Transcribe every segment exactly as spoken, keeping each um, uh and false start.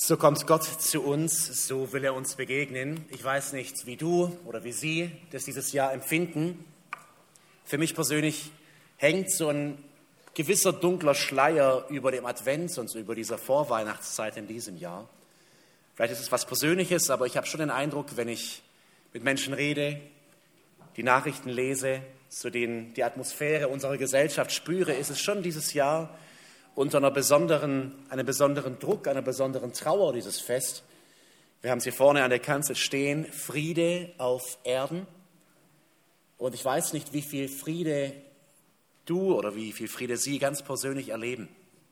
So kommt Gott zu uns, so will er uns begegnen. Ich weiß nicht, wie du oder wie Sie das dieses Jahr empfinden. Für mich persönlich hängt so ein gewisser dunkler Schleier über dem Advent und so über dieser Vorweihnachtszeit in diesem Jahr. Vielleicht ist es was Persönliches, aber ich habe schon den Eindruck, wenn ich mit Menschen rede, die Nachrichten lese, so den die Atmosphäre unserer Gesellschaft spüre, ist es schon dieses Jahr unter einer besonderen, einem besonderen Druck, einer besonderen Trauer, dieses Fest. Wir haben es hier vorne an der Kanzel stehen, Friede auf Erden. Und ich weiß nicht, wie viel Friede du oder wie viel Friede Sie ganz persönlich erleben.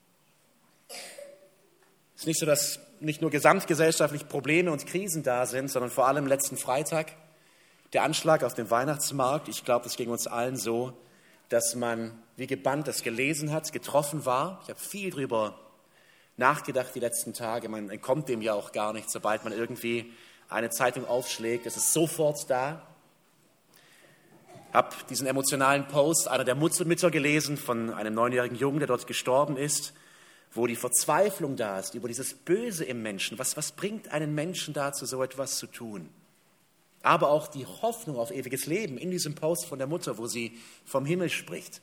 Es ist nicht so, dass nicht nur gesamtgesellschaftlich Probleme und Krisen da sind, sondern vor allem letzten Freitag der Anschlag auf dem Weihnachtsmarkt. Ich glaube, das ging uns allen so, dass man wie gebannt das gelesen hat, getroffen war. Ich habe viel drüber nachgedacht die letzten Tage. Man entkommt dem ja auch gar nicht, sobald man irgendwie eine Zeitung aufschlägt. Es ist sofort da. Ich habe diesen emotionalen Post einer der Mütter gelesen von einem neunjährigen Jungen, der dort gestorben ist, wo die Verzweiflung da ist über dieses Böse im Menschen. Was, was bringt einen Menschen dazu, so etwas zu tun? Aber auch die Hoffnung auf ewiges Leben in diesem Post von der Mutter, wo sie vom Himmel spricht.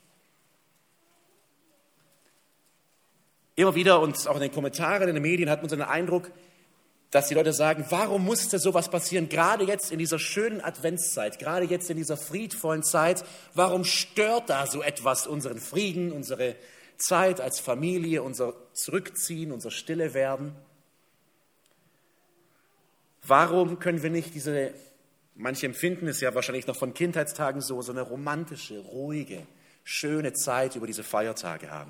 Immer wieder und auch in den Kommentaren in den Medien hat man so den Eindruck, dass die Leute sagen, warum musste sowas passieren, gerade jetzt in dieser schönen Adventszeit, gerade jetzt in dieser friedvollen Zeit, warum stört da so etwas unseren Frieden, unsere Zeit als Familie, unser Zurückziehen, unser Stillewerden? Warum können wir nicht diese, manche empfinden es ja wahrscheinlich noch von Kindheitstagen so, so eine romantische, ruhige, schöne Zeit über diese Feiertage haben?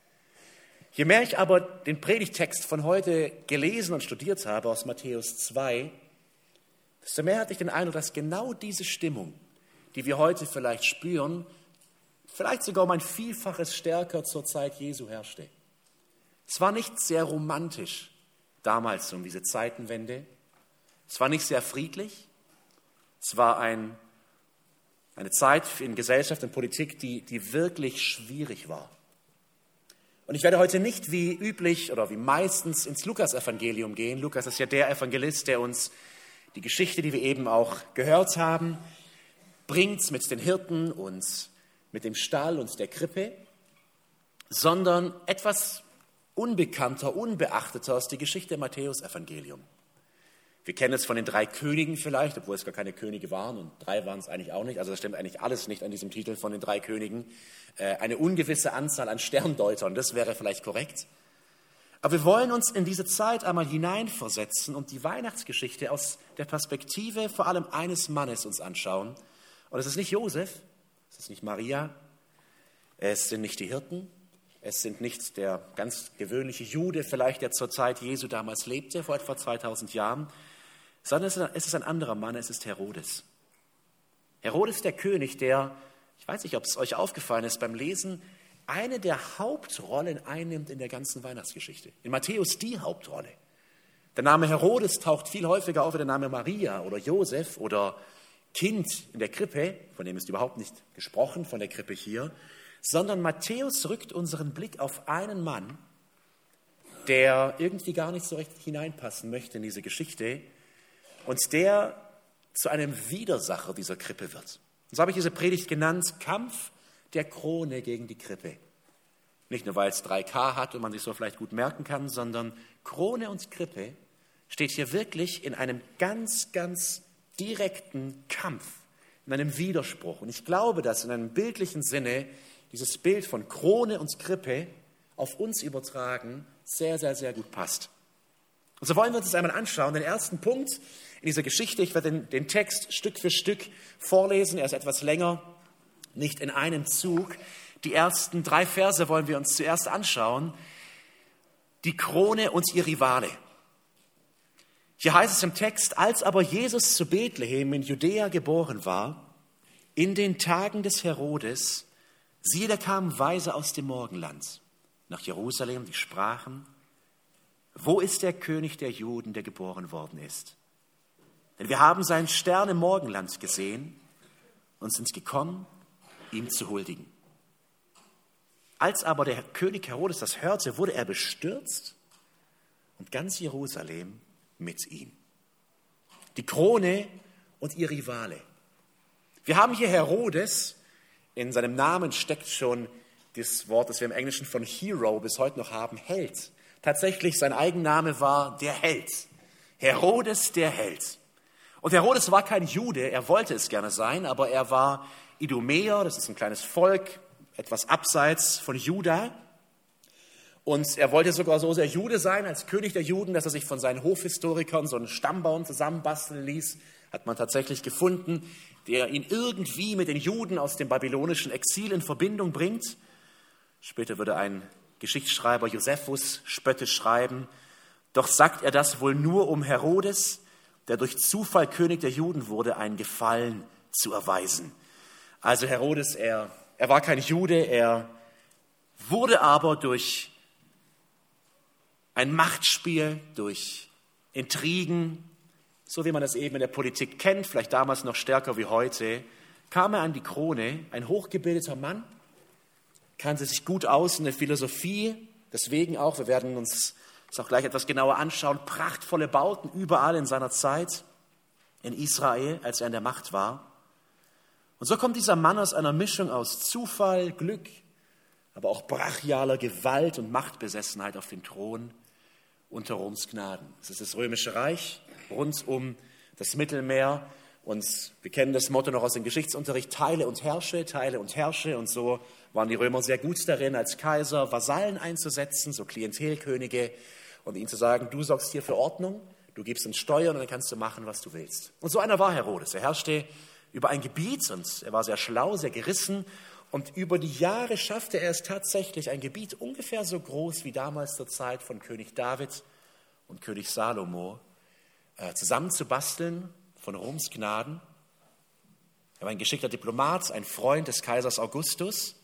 Je mehr ich aber den Predigttext von heute gelesen und studiert habe aus Matthäus zwei, desto mehr hatte ich den Eindruck, dass genau diese Stimmung, die wir heute vielleicht spüren, vielleicht sogar um ein Vielfaches stärker zur Zeit Jesu herrschte. Es war nicht sehr romantisch damals um diese Zeitenwende. Es war nicht sehr friedlich. Es war ein, eine Zeit in Gesellschaft und Politik, die, die wirklich schwierig war. Und ich werde heute nicht wie üblich oder wie meistens ins Lukas-Evangelium gehen. Lukas ist ja der Evangelist, der uns die Geschichte, die wir eben auch gehört haben, bringt mit den Hirten und mit dem Stall und der Krippe, sondern etwas unbekannter, unbeachteter ist die Geschichte im Matthäus-Evangelium. Wir kennen es von den drei Königen vielleicht, obwohl es gar keine Könige waren und drei waren es eigentlich auch nicht. Also das stimmt eigentlich alles nicht an diesem Titel von den drei Königen. Äh, eine ungewisse Anzahl an Sterndeutern, das wäre vielleicht korrekt. Aber wir wollen uns in diese Zeit einmal hineinversetzen und die Weihnachtsgeschichte aus der Perspektive vor allem eines Mannes uns anschauen. Und es ist nicht Josef, es ist nicht Maria, es sind nicht die Hirten, es sind nicht der ganz gewöhnliche Jude vielleicht, der zur Zeit Jesu damals lebte, vor etwa zweitausend Jahren, sondern es ist ein anderer Mann, es ist Herodes. Herodes der König, der, ich weiß nicht, ob es euch aufgefallen ist beim Lesen, eine der Hauptrollen einnimmt in der ganzen Weihnachtsgeschichte. In Matthäus die Hauptrolle. Der Name Herodes taucht viel häufiger auf wie der Name Maria oder Josef oder Kind in der Krippe, von dem ist überhaupt nicht gesprochen, von der Krippe hier, sondern Matthäus rückt unseren Blick auf einen Mann, der irgendwie gar nicht so recht hineinpassen möchte in diese Geschichte und der zu einem Widersacher dieser Krippe wird. Und so habe ich diese Predigt genannt, Kampf der Krone gegen die Krippe. Nicht nur, weil es drei K hat und man sich so vielleicht gut merken kann, sondern Krone und Krippe steht hier wirklich in einem ganz, ganz direkten Kampf, in einem Widerspruch. Und ich glaube, dass in einem bildlichen Sinne dieses Bild von Krone und Krippe auf uns übertragen sehr, sehr, sehr gut passt. Und so wollen wir uns das einmal anschauen. Den ersten Punkt in dieser Geschichte, ich werde den, den Text Stück für Stück vorlesen, er ist etwas länger, nicht in einem Zug. Die ersten drei Verse wollen wir uns zuerst anschauen. Die Krone und ihr Rivale. Hier heißt es im Text, als aber Jesus zu Bethlehem in Judäa geboren war, in den Tagen des Herodes, siehe, da kamen Weise aus dem Morgenland nach Jerusalem, die sprachen, wo ist der König der Juden, der geboren worden ist? Denn wir haben seinen Stern im Morgenland gesehen und sind gekommen, ihm zu huldigen. Als aber der König Herodes das hörte, wurde er bestürzt und ganz Jerusalem mit ihm. Die Krone und ihr Rivale. Wir haben hier Herodes, in seinem Namen steckt schon das Wort, das wir im Englischen von Hero bis heute noch haben, Held. Tatsächlich, sein Eigenname war der Held. Herodes der Held. Und Herodes war kein Jude, er wollte es gerne sein, aber er war Idumäer, das ist ein kleines Volk, etwas abseits von Juda. Und er wollte sogar so sehr Jude sein, als König der Juden, dass er sich von seinen Hofhistorikern so einen Stammbaum zusammenbasteln ließ. Hat man tatsächlich gefunden, der ihn irgendwie mit den Juden aus dem babylonischen Exil in Verbindung bringt. Später würde ein Geschichtsschreiber Josephus spöttisch schreiben, doch sagt er das wohl nur, um Herodes, der durch Zufall König der Juden wurde, einen Gefallen zu erweisen. Also Herodes, er, er war kein Jude, er wurde aber durch ein Machtspiel, durch Intrigen, so wie man das eben in der Politik kennt, vielleicht damals noch stärker wie heute, kam er an die Krone, ein hochgebildeter Mann, kannte sich gut aus in der Philosophie, deswegen auch, wir werden uns das auch gleich etwas genauer anschauen, prachtvolle Bauten überall in seiner Zeit in Israel, als er an der Macht war. Und so kommt dieser Mann aus einer Mischung aus Zufall, Glück, aber auch brachialer Gewalt und Machtbesessenheit auf den Thron unter Roms Gnaden. Es ist das Römische Reich rund um das Mittelmeer und wir kennen das Motto noch aus dem Geschichtsunterricht, teile und herrsche, teile und herrsche, und so waren die Römer sehr gut darin, als Kaiser Vasallen einzusetzen, so Klientelkönige, und ihnen zu sagen, du sorgst hier für Ordnung, du gibst uns Steuern und dann kannst du machen, was du willst. Und so einer war Herodes. Er herrschte über ein Gebiet und er war sehr schlau, sehr gerissen, und über die Jahre schaffte er es tatsächlich, ein Gebiet ungefähr so groß wie damals zur Zeit von König David und König Salomo äh, zusammenzubasteln von Roms Gnaden. Er war ein geschickter Diplomat, ein Freund des Kaisers Augustus,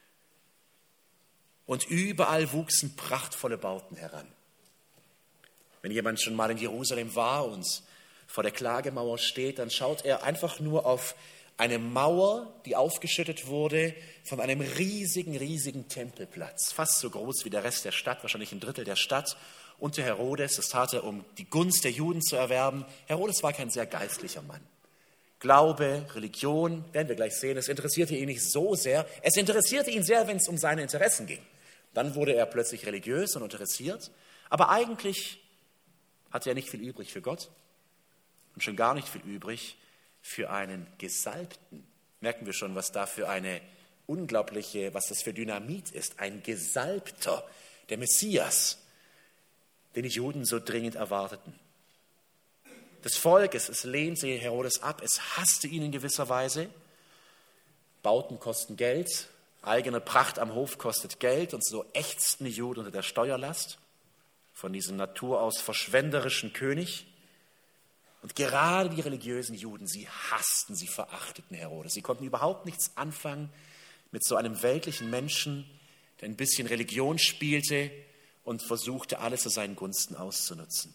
und überall wuchsen prachtvolle Bauten heran. Wenn jemand schon mal in Jerusalem war und vor der Klagemauer steht, dann schaut er einfach nur auf eine Mauer, die aufgeschüttet wurde von einem riesigen, riesigen Tempelplatz, fast so groß wie der Rest der Stadt, wahrscheinlich ein Drittel der Stadt. Unter Herodes, das tat er, um die Gunst der Juden zu erwerben. Herodes war kein sehr geistlicher Mann. Glaube, Religion, werden wir gleich sehen, es interessierte ihn nicht so sehr. Es interessierte ihn sehr, wenn es um seine Interessen ging. Dann wurde er plötzlich religiös und interessiert, aber eigentlich hatte er nicht viel übrig für Gott und schon gar nicht viel übrig für einen Gesalbten. Merken wir schon, was da für eine unglaubliche, was das für Dynamit ist. Ein Gesalbter, der Messias, den die Juden so dringend erwarteten. Das Volk, es, es lehnte Herodes ab, es hasste ihn in gewisser Weise. Bauten kosten Geld, eigene Pracht am Hof kostet Geld, und so ächzten die Juden unter der Steuerlast von diesem Natur aus verschwenderischen König. Und gerade die religiösen Juden, sie hassten, sie verachteten Herodes. Sie konnten überhaupt nichts anfangen mit so einem weltlichen Menschen, der ein bisschen Religion spielte und versuchte, alles zu seinen Gunsten auszunutzen.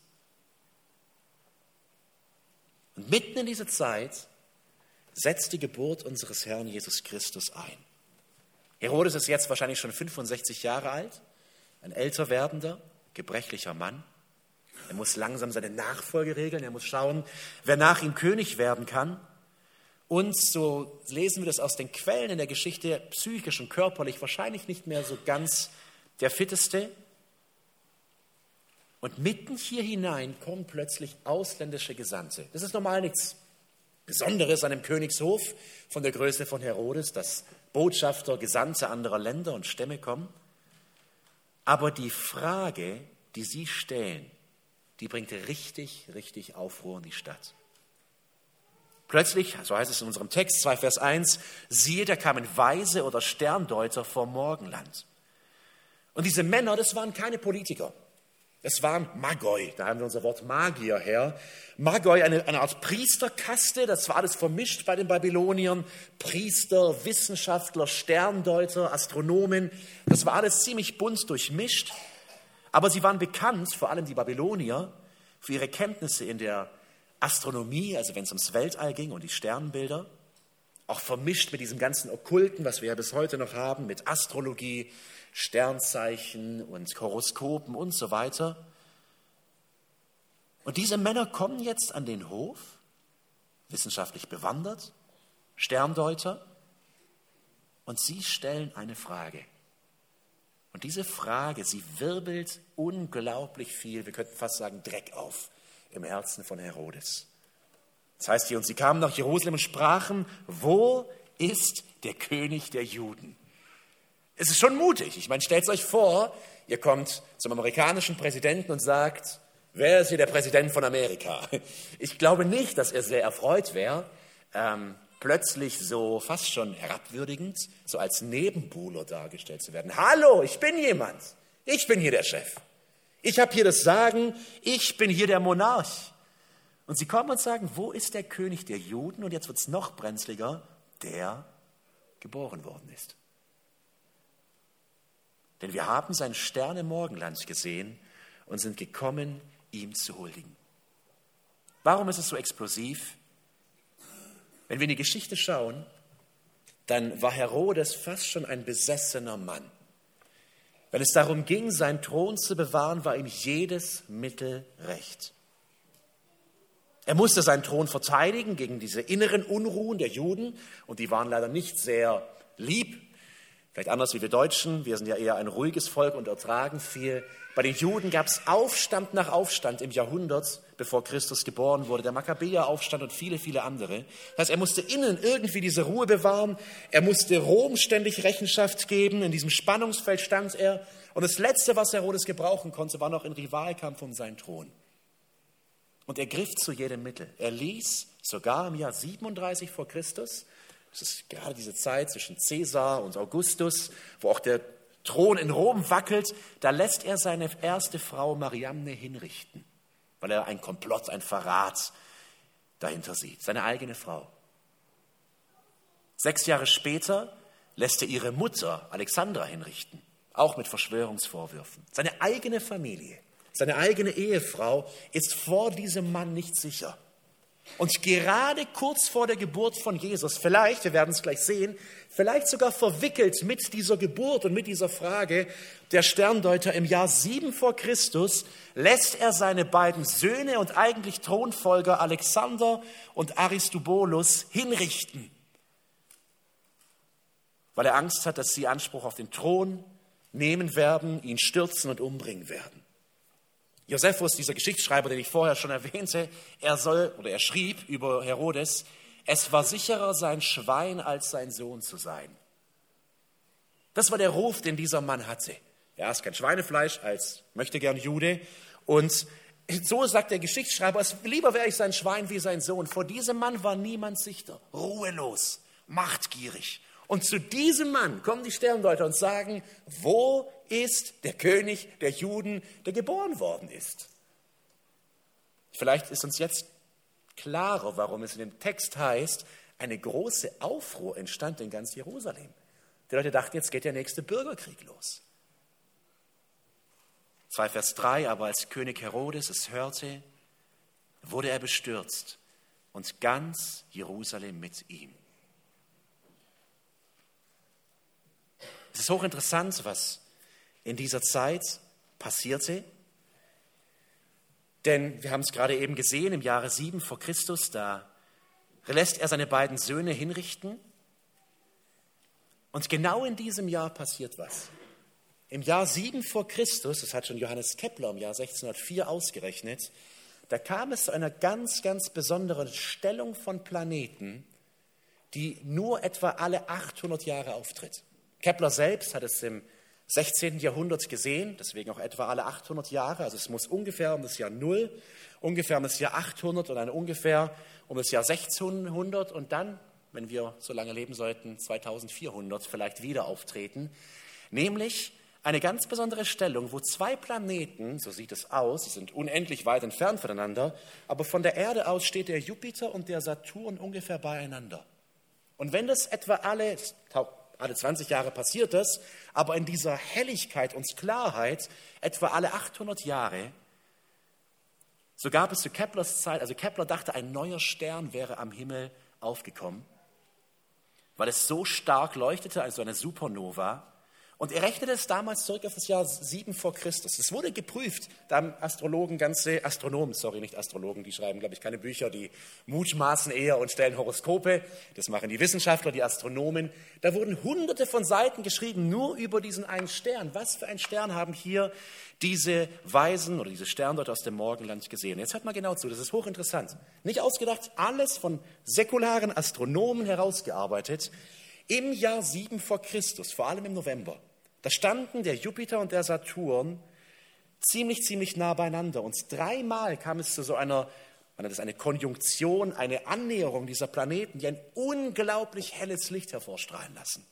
Und mitten in diese Zeit setzt die Geburt unseres Herrn Jesus Christus ein. Herodes ist jetzt wahrscheinlich schon fünfundsechzig Jahre alt, ein älter werdender, gebrechlicher Mann. Er muss langsam seine Nachfolge regeln, er muss schauen, wer nach ihm König werden kann. Und so lesen wir das aus den Quellen in der Geschichte, psychisch und körperlich wahrscheinlich nicht mehr so ganz der Fitteste. Und mitten hier hinein kommen plötzlich ausländische Gesandte. Das ist normal nichts Besonderes an einem Königshof von der Größe von Herodes, dass Botschafter, Gesandte anderer Länder und Stämme kommen. Aber die Frage, die sie stellen, die bringt richtig, richtig Aufruhr in die Stadt. Plötzlich, so heißt es in unserem Text, zwei Vers eins, siehe, da kamen Weise oder Sterndeuter vom Morgenland. Und diese Männer, das waren keine Politiker. Das waren Magoi, da haben wir unser Wort Magier her. Magoi, eine, eine Art Priesterkaste, das war alles vermischt bei den Babyloniern. Priester, Wissenschaftler, Sterndeuter, Astronomen, das war alles ziemlich bunt durchmischt. Aber sie waren bekannt, vor allem die Babylonier, für ihre Kenntnisse in der Astronomie, also wenn es ums Weltall ging und die Sternbilder, auch vermischt mit diesem ganzen Okkulten, was wir ja bis heute noch haben, mit Astrologie, Sternzeichen und Horoskopen und so weiter. Und diese Männer kommen jetzt an den Hof, wissenschaftlich bewandert, Sterndeuter, und sie stellen eine Frage. Und diese Frage, sie wirbelt unglaublich viel, wir könnten fast sagen Dreck auf im Herzen von Herodes. Das heißt hier, und sie kamen nach Jerusalem und sprachen, wo ist der König der Juden? Es ist schon mutig. Ich meine, stellt euch vor, ihr kommt zum amerikanischen Präsidenten und sagt, wer ist hier der Präsident von Amerika? Ich glaube nicht, dass er sehr erfreut wäre, ähm, plötzlich so fast schon herabwürdigend, so als Nebenbuhler dargestellt zu werden. Hallo, ich bin jemand. Ich bin hier der Chef. Ich habe hier das Sagen. Ich bin hier der Monarch. Und sie kommen und sagen, wo ist der König der Juden? Und jetzt wird es noch brenzliger, der geboren worden ist. Denn wir haben seinen Stern im Morgenland gesehen und sind gekommen, ihm zu huldigen. Warum ist es so explosiv? Wenn wir in die Geschichte schauen, dann war Herodes fast schon ein besessener Mann. Wenn es darum ging, seinen Thron zu bewahren, war ihm jedes Mittel recht. Er musste seinen Thron verteidigen gegen diese inneren Unruhen der Juden, und die waren leider nicht sehr lieb. Vielleicht anders wie wir Deutschen, wir sind ja eher ein ruhiges Volk und ertragen viel. Bei den Juden gab es Aufstand nach Aufstand im Jahrhundert, bevor Christus geboren wurde, der Makkabäeraufstand und viele, viele andere. Das heißt, er musste innen irgendwie diese Ruhe bewahren, er musste Rom ständig Rechenschaft geben, in diesem Spannungsfeld stand er. Und das Letzte, was Herodes gebrauchen konnte, war noch ein Rivalkampf um seinen Thron. Und er griff zu jedem Mittel. Er ließ sogar im Jahr siebenunddreißig vor Christus, das ist gerade diese Zeit zwischen Caesar und Augustus, wo auch der Thron in Rom wackelt, da lässt er seine erste Frau Mariamne hinrichten, weil er ein Komplott, ein Verrat dahinter sieht, seine eigene Frau. Sechs Jahre später lässt er ihre Mutter Alexandra hinrichten, auch mit Verschwörungsvorwürfen. Seine eigene Familie, seine eigene Ehefrau ist vor diesem Mann nicht sicher. Und gerade kurz vor der Geburt von Jesus, vielleicht, wir werden es gleich sehen, vielleicht sogar verwickelt mit dieser Geburt und mit dieser Frage, der Sterndeuter im Jahr sieben vor Christus, lässt er seine beiden Söhne und eigentlich Thronfolger Alexander und Aristobulus hinrichten, weil er Angst hat, dass sie Anspruch auf den Thron nehmen werden, ihn stürzen und umbringen werden. Josephus, dieser Geschichtsschreiber, den ich vorher schon erwähnte, er soll oder er schrieb über Herodes, es war sicherer, sein Schwein als sein Sohn zu sein. Das war der Ruf, den dieser Mann hatte. Er aß kein Schweinefleisch als möchte gern Jude. Und so sagt der Geschichtsschreiber, es, lieber wäre ich sein Schwein wie sein Sohn. Vor diesem Mann war niemand sicher, ruhelos, machtgierig. Und zu diesem Mann kommen die Sterndeuter und sagen, wo ist der König der Juden, der geboren worden ist? Vielleicht ist uns jetzt klarer, warum es in dem Text heißt, eine große Aufruhr entstand in ganz Jerusalem. Die Leute dachten, jetzt geht der nächste Bürgerkrieg los. zwei Vers drei, aber als König Herodes es hörte, wurde er bestürzt und ganz Jerusalem mit ihm. Es ist hochinteressant, was in dieser Zeit passierte, denn wir haben es gerade eben gesehen, im Jahre sieben vor Christus, da lässt er seine beiden Söhne hinrichten und genau in diesem Jahr passiert was. Im Jahr sieben vor Christus, das hat schon Johannes Kepler im Jahr sechzehnhundertvier ausgerechnet, da kam es zu einer ganz, ganz besonderen Stellung von Planeten, die nur etwa alle achthundert Jahre auftritt. Kepler selbst hat es im sechzehnten Jahrhundert gesehen, deswegen auch etwa alle achthundert Jahre, also es muss ungefähr um das Jahr Null, ungefähr um das Jahr achthundert und dann ungefähr um das Jahr sechzehnhundert und dann, wenn wir so lange leben sollten, zweitausendvierhundert vielleicht wieder auftreten, nämlich eine ganz besondere Stellung, wo zwei Planeten, so sieht es aus, sie sind unendlich weit entfernt voneinander, aber von der Erde aus steht der Jupiter und der Saturn ungefähr beieinander. Und wenn das etwa alle Alle zwanzig Jahre passiert das, aber in dieser Helligkeit und Klarheit etwa alle achthundert Jahre, so gab es zu Keplers Zeit, also Kepler dachte, ein neuer Stern wäre am Himmel aufgekommen, weil es so stark leuchtete, also eine Supernova, Und er rechnete es damals zurück auf das Jahr sieben vor Christus. Es wurde geprüft. Da haben Astrologen, ganze Astronomen, sorry, nicht Astrologen, die schreiben, glaube ich, keine Bücher, die mutmaßen eher und stellen Horoskope. Das machen die Wissenschaftler, die Astronomen. Da wurden hunderte von Seiten geschrieben, nur über diesen einen Stern. Was für ein Stern haben hier diese Weisen oder diese Sterndeuter aus dem Morgenland gesehen? Jetzt hört mal genau zu, das ist hochinteressant. Nicht ausgedacht, alles von säkularen Astronomen herausgearbeitet. Im Jahr sieben vor Christus, vor allem im November, da standen der Jupiter und der Saturn ziemlich, ziemlich nah beieinander. Und dreimal kam es zu so einer, man nennt es eine Konjunktion, eine Annäherung dieser Planeten, die ein unglaublich helles Licht hervorstrahlen lassen.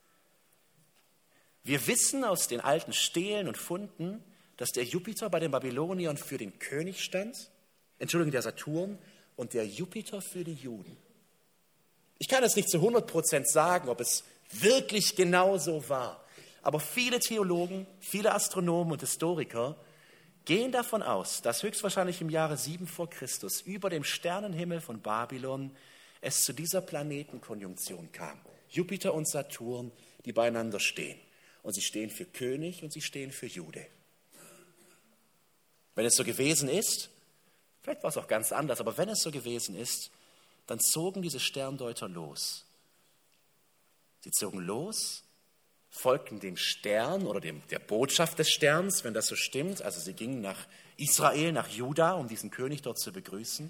Wir wissen aus den alten Stelen und Funden, dass der Jupiter bei den Babyloniern für den König stand, Entschuldigung, der Saturn, und der Jupiter für die Juden. Ich kann es nicht zu hundert Prozent sagen, ob es wirklich genau so war. Aber viele Theologen, viele Astronomen und Historiker gehen davon aus, dass höchstwahrscheinlich im Jahre sieben vor Christus über dem Sternenhimmel von Babylon es zu dieser Planetenkonjunktion kam. Jupiter und Saturn, die beieinander stehen. Und sie stehen für König und sie stehen für Jude. Wenn es so gewesen ist, vielleicht war es auch ganz anders, aber wenn es so gewesen ist, dann zogen diese Sterndeuter los. Sie zogen los, folgten dem Stern oder dem, der Botschaft des Sterns, wenn das so stimmt. Also sie gingen nach Israel, nach Juda, um diesen König dort zu begrüßen.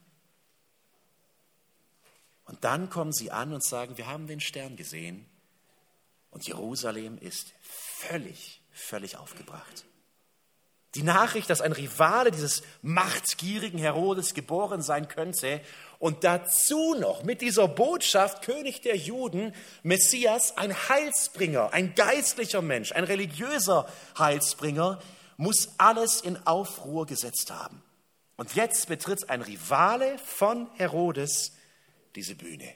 Und dann kommen sie an und sagen, wir haben den Stern gesehen und Jerusalem ist völlig, völlig aufgebracht. Die Nachricht, dass ein Rivale dieses machtgierigen Herodes geboren sein könnte und dazu noch mit dieser Botschaft, König der Juden, Messias, ein Heilsbringer, ein geistlicher Mensch, ein religiöser Heilsbringer, muss alles in Aufruhr gesetzt haben. Und jetzt betritt ein Rivale von Herodes diese Bühne.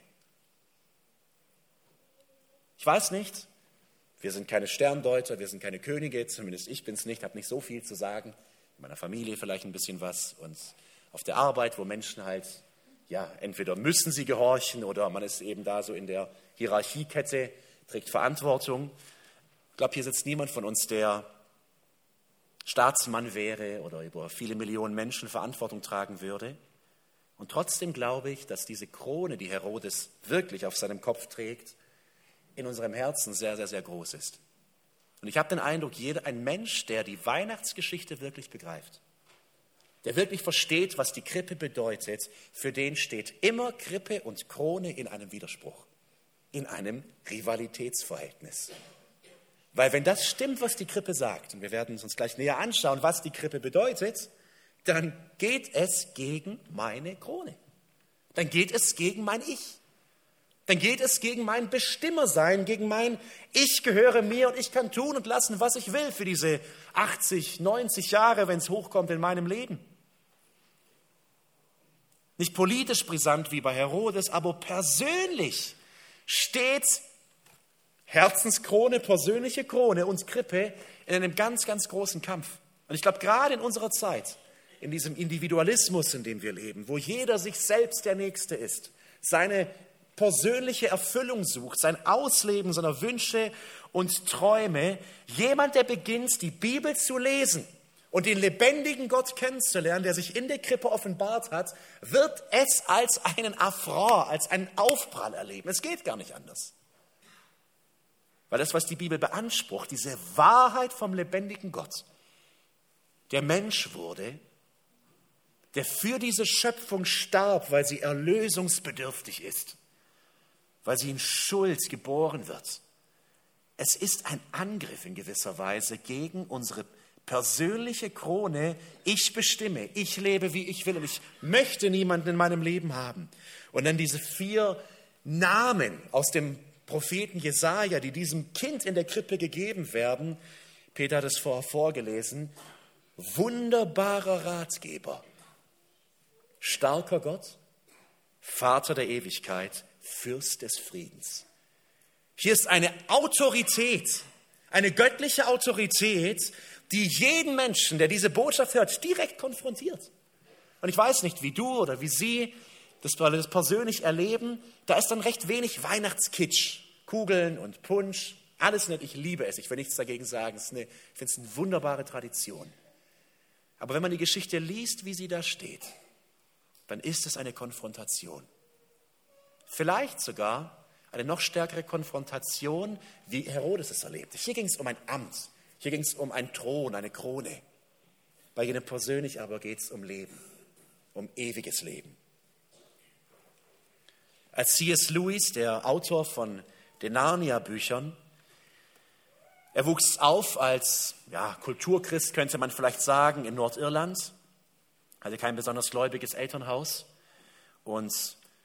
Ich weiß nicht, wir sind keine Sterndeuter, wir sind keine Könige, zumindest ich bin es nicht, habe nicht so viel zu sagen. In meiner Familie vielleicht ein bisschen was und auf der Arbeit, wo Menschen halt, ja, entweder müssen sie gehorchen oder man ist eben da so in der Hierarchiekette, trägt Verantwortung. Ich glaube, hier sitzt niemand von uns, der Staatsmann wäre oder über viele Millionen Menschen Verantwortung tragen würde. Und trotzdem glaube ich, dass diese Krone, die Herodes wirklich auf seinem Kopf trägt, in unserem Herzen sehr, sehr, sehr groß ist. Und ich habe den Eindruck, jeder, ein Mensch, der die Weihnachtsgeschichte wirklich begreift, der wirklich versteht, was die Krippe bedeutet, für den steht immer Krippe und Krone in einem Widerspruch, in einem Rivalitätsverhältnis. Weil wenn das stimmt, was die Krippe sagt, und wir werden uns gleich näher anschauen, was die Krippe bedeutet, dann geht es gegen meine Krone. Dann geht es gegen mein Ich. Dann geht es gegen mein Bestimmersein, gegen mein Ich gehöre mir und ich kann tun und lassen, was ich will für diese achtzig, neunzig Jahre, wenn es hochkommt in meinem Leben. Nicht politisch brisant wie bei Herodes, aber persönlich steht Herzenskrone, persönliche Krone und Krippe in einem ganz, ganz großen Kampf. Und ich glaube, gerade in unserer Zeit, in diesem Individualismus, in dem wir leben, wo jeder sich selbst der Nächste ist, seine persönliche Erfüllung sucht, sein Ausleben seiner Wünsche und Träume, jemand, der beginnt, die Bibel zu lesen und den lebendigen Gott kennenzulernen, der sich in der Krippe offenbart hat, wird es als einen Affront, als einen Aufprall erleben. Es geht gar nicht anders. Weil das, was die Bibel beansprucht, diese Wahrheit vom lebendigen Gott, der Mensch wurde, der für diese Schöpfung starb, weil sie erlösungsbedürftig ist, weil sie in Schuld geboren wird. Es ist ein Angriff in gewisser Weise gegen unsere persönliche Krone. Ich bestimme, ich lebe, wie ich will und ich möchte niemanden in meinem Leben haben. Und dann diese vier Namen aus dem Propheten Jesaja, die diesem Kind in der Krippe gegeben werden. Peter hat es vorher vorgelesen. Wunderbarer Ratgeber, starker Gott, Vater der Ewigkeit, Fürst des Friedens. Hier ist eine Autorität, eine göttliche Autorität, die jeden Menschen, der diese Botschaft hört, direkt konfrontiert. Und ich weiß nicht, wie du oder wie sie das persönlich erleben, da ist dann recht wenig Weihnachtskitsch, Kugeln und Punsch, alles nett, ich liebe es, ich will nichts dagegen sagen, es ist eine, ich finde es eine wunderbare Tradition. Aber wenn man die Geschichte liest, wie sie da steht, dann ist es eine Konfrontation. Vielleicht sogar eine noch stärkere Konfrontation, wie Herodes es erlebte. Hier ging es um ein Amt, hier ging es um einen Thron, eine Krone. Bei jenem persönlich aber geht es um Leben, um ewiges Leben. Als C S Lewis, der Autor von den Narnia-Büchern, er wuchs auf als ja, Kulturchrist, könnte man vielleicht sagen, in Nordirland, hatte kein besonders gläubiges Elternhaus und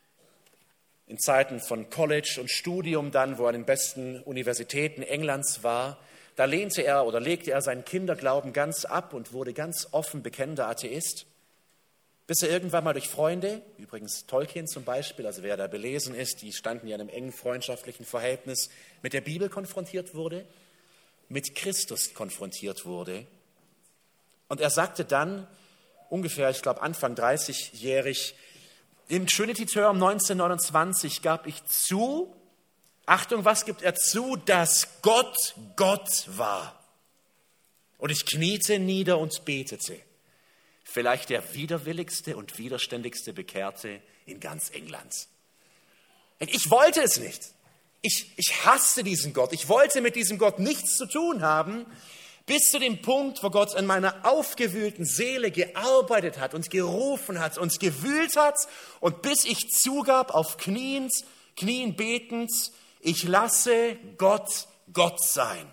in Zeiten von College und Studium dann, wo er an den besten Universitäten Englands war, da lehnte er oder legte er seinen Kinderglauben ganz ab und wurde ganz offen bekennender Atheist, bis er irgendwann mal durch Freunde, übrigens Tolkien zum Beispiel, also wer da belesen ist, die standen ja in einem engen freundschaftlichen Verhältnis, mit der Bibel konfrontiert wurde, mit Christus konfrontiert wurde. Und er sagte dann, ungefähr, ich glaube Anfang dreißigjährig, im Trinity Term neunzehnhundertneunundzwanzig gab ich zu, Achtung, was gibt er zu, dass Gott Gott war. Und ich kniete nieder und betete. Vielleicht der widerwilligste und widerständigste Bekehrte in ganz England. Ich wollte es nicht. Ich, ich hasste diesen Gott. Ich wollte mit diesem Gott nichts zu tun haben, bis zu dem Punkt, wo Gott in meiner aufgewühlten Seele gearbeitet hat und gerufen hat und gewühlt hat und bis ich zugab auf Knien, Knien betend, ich lasse Gott Gott sein.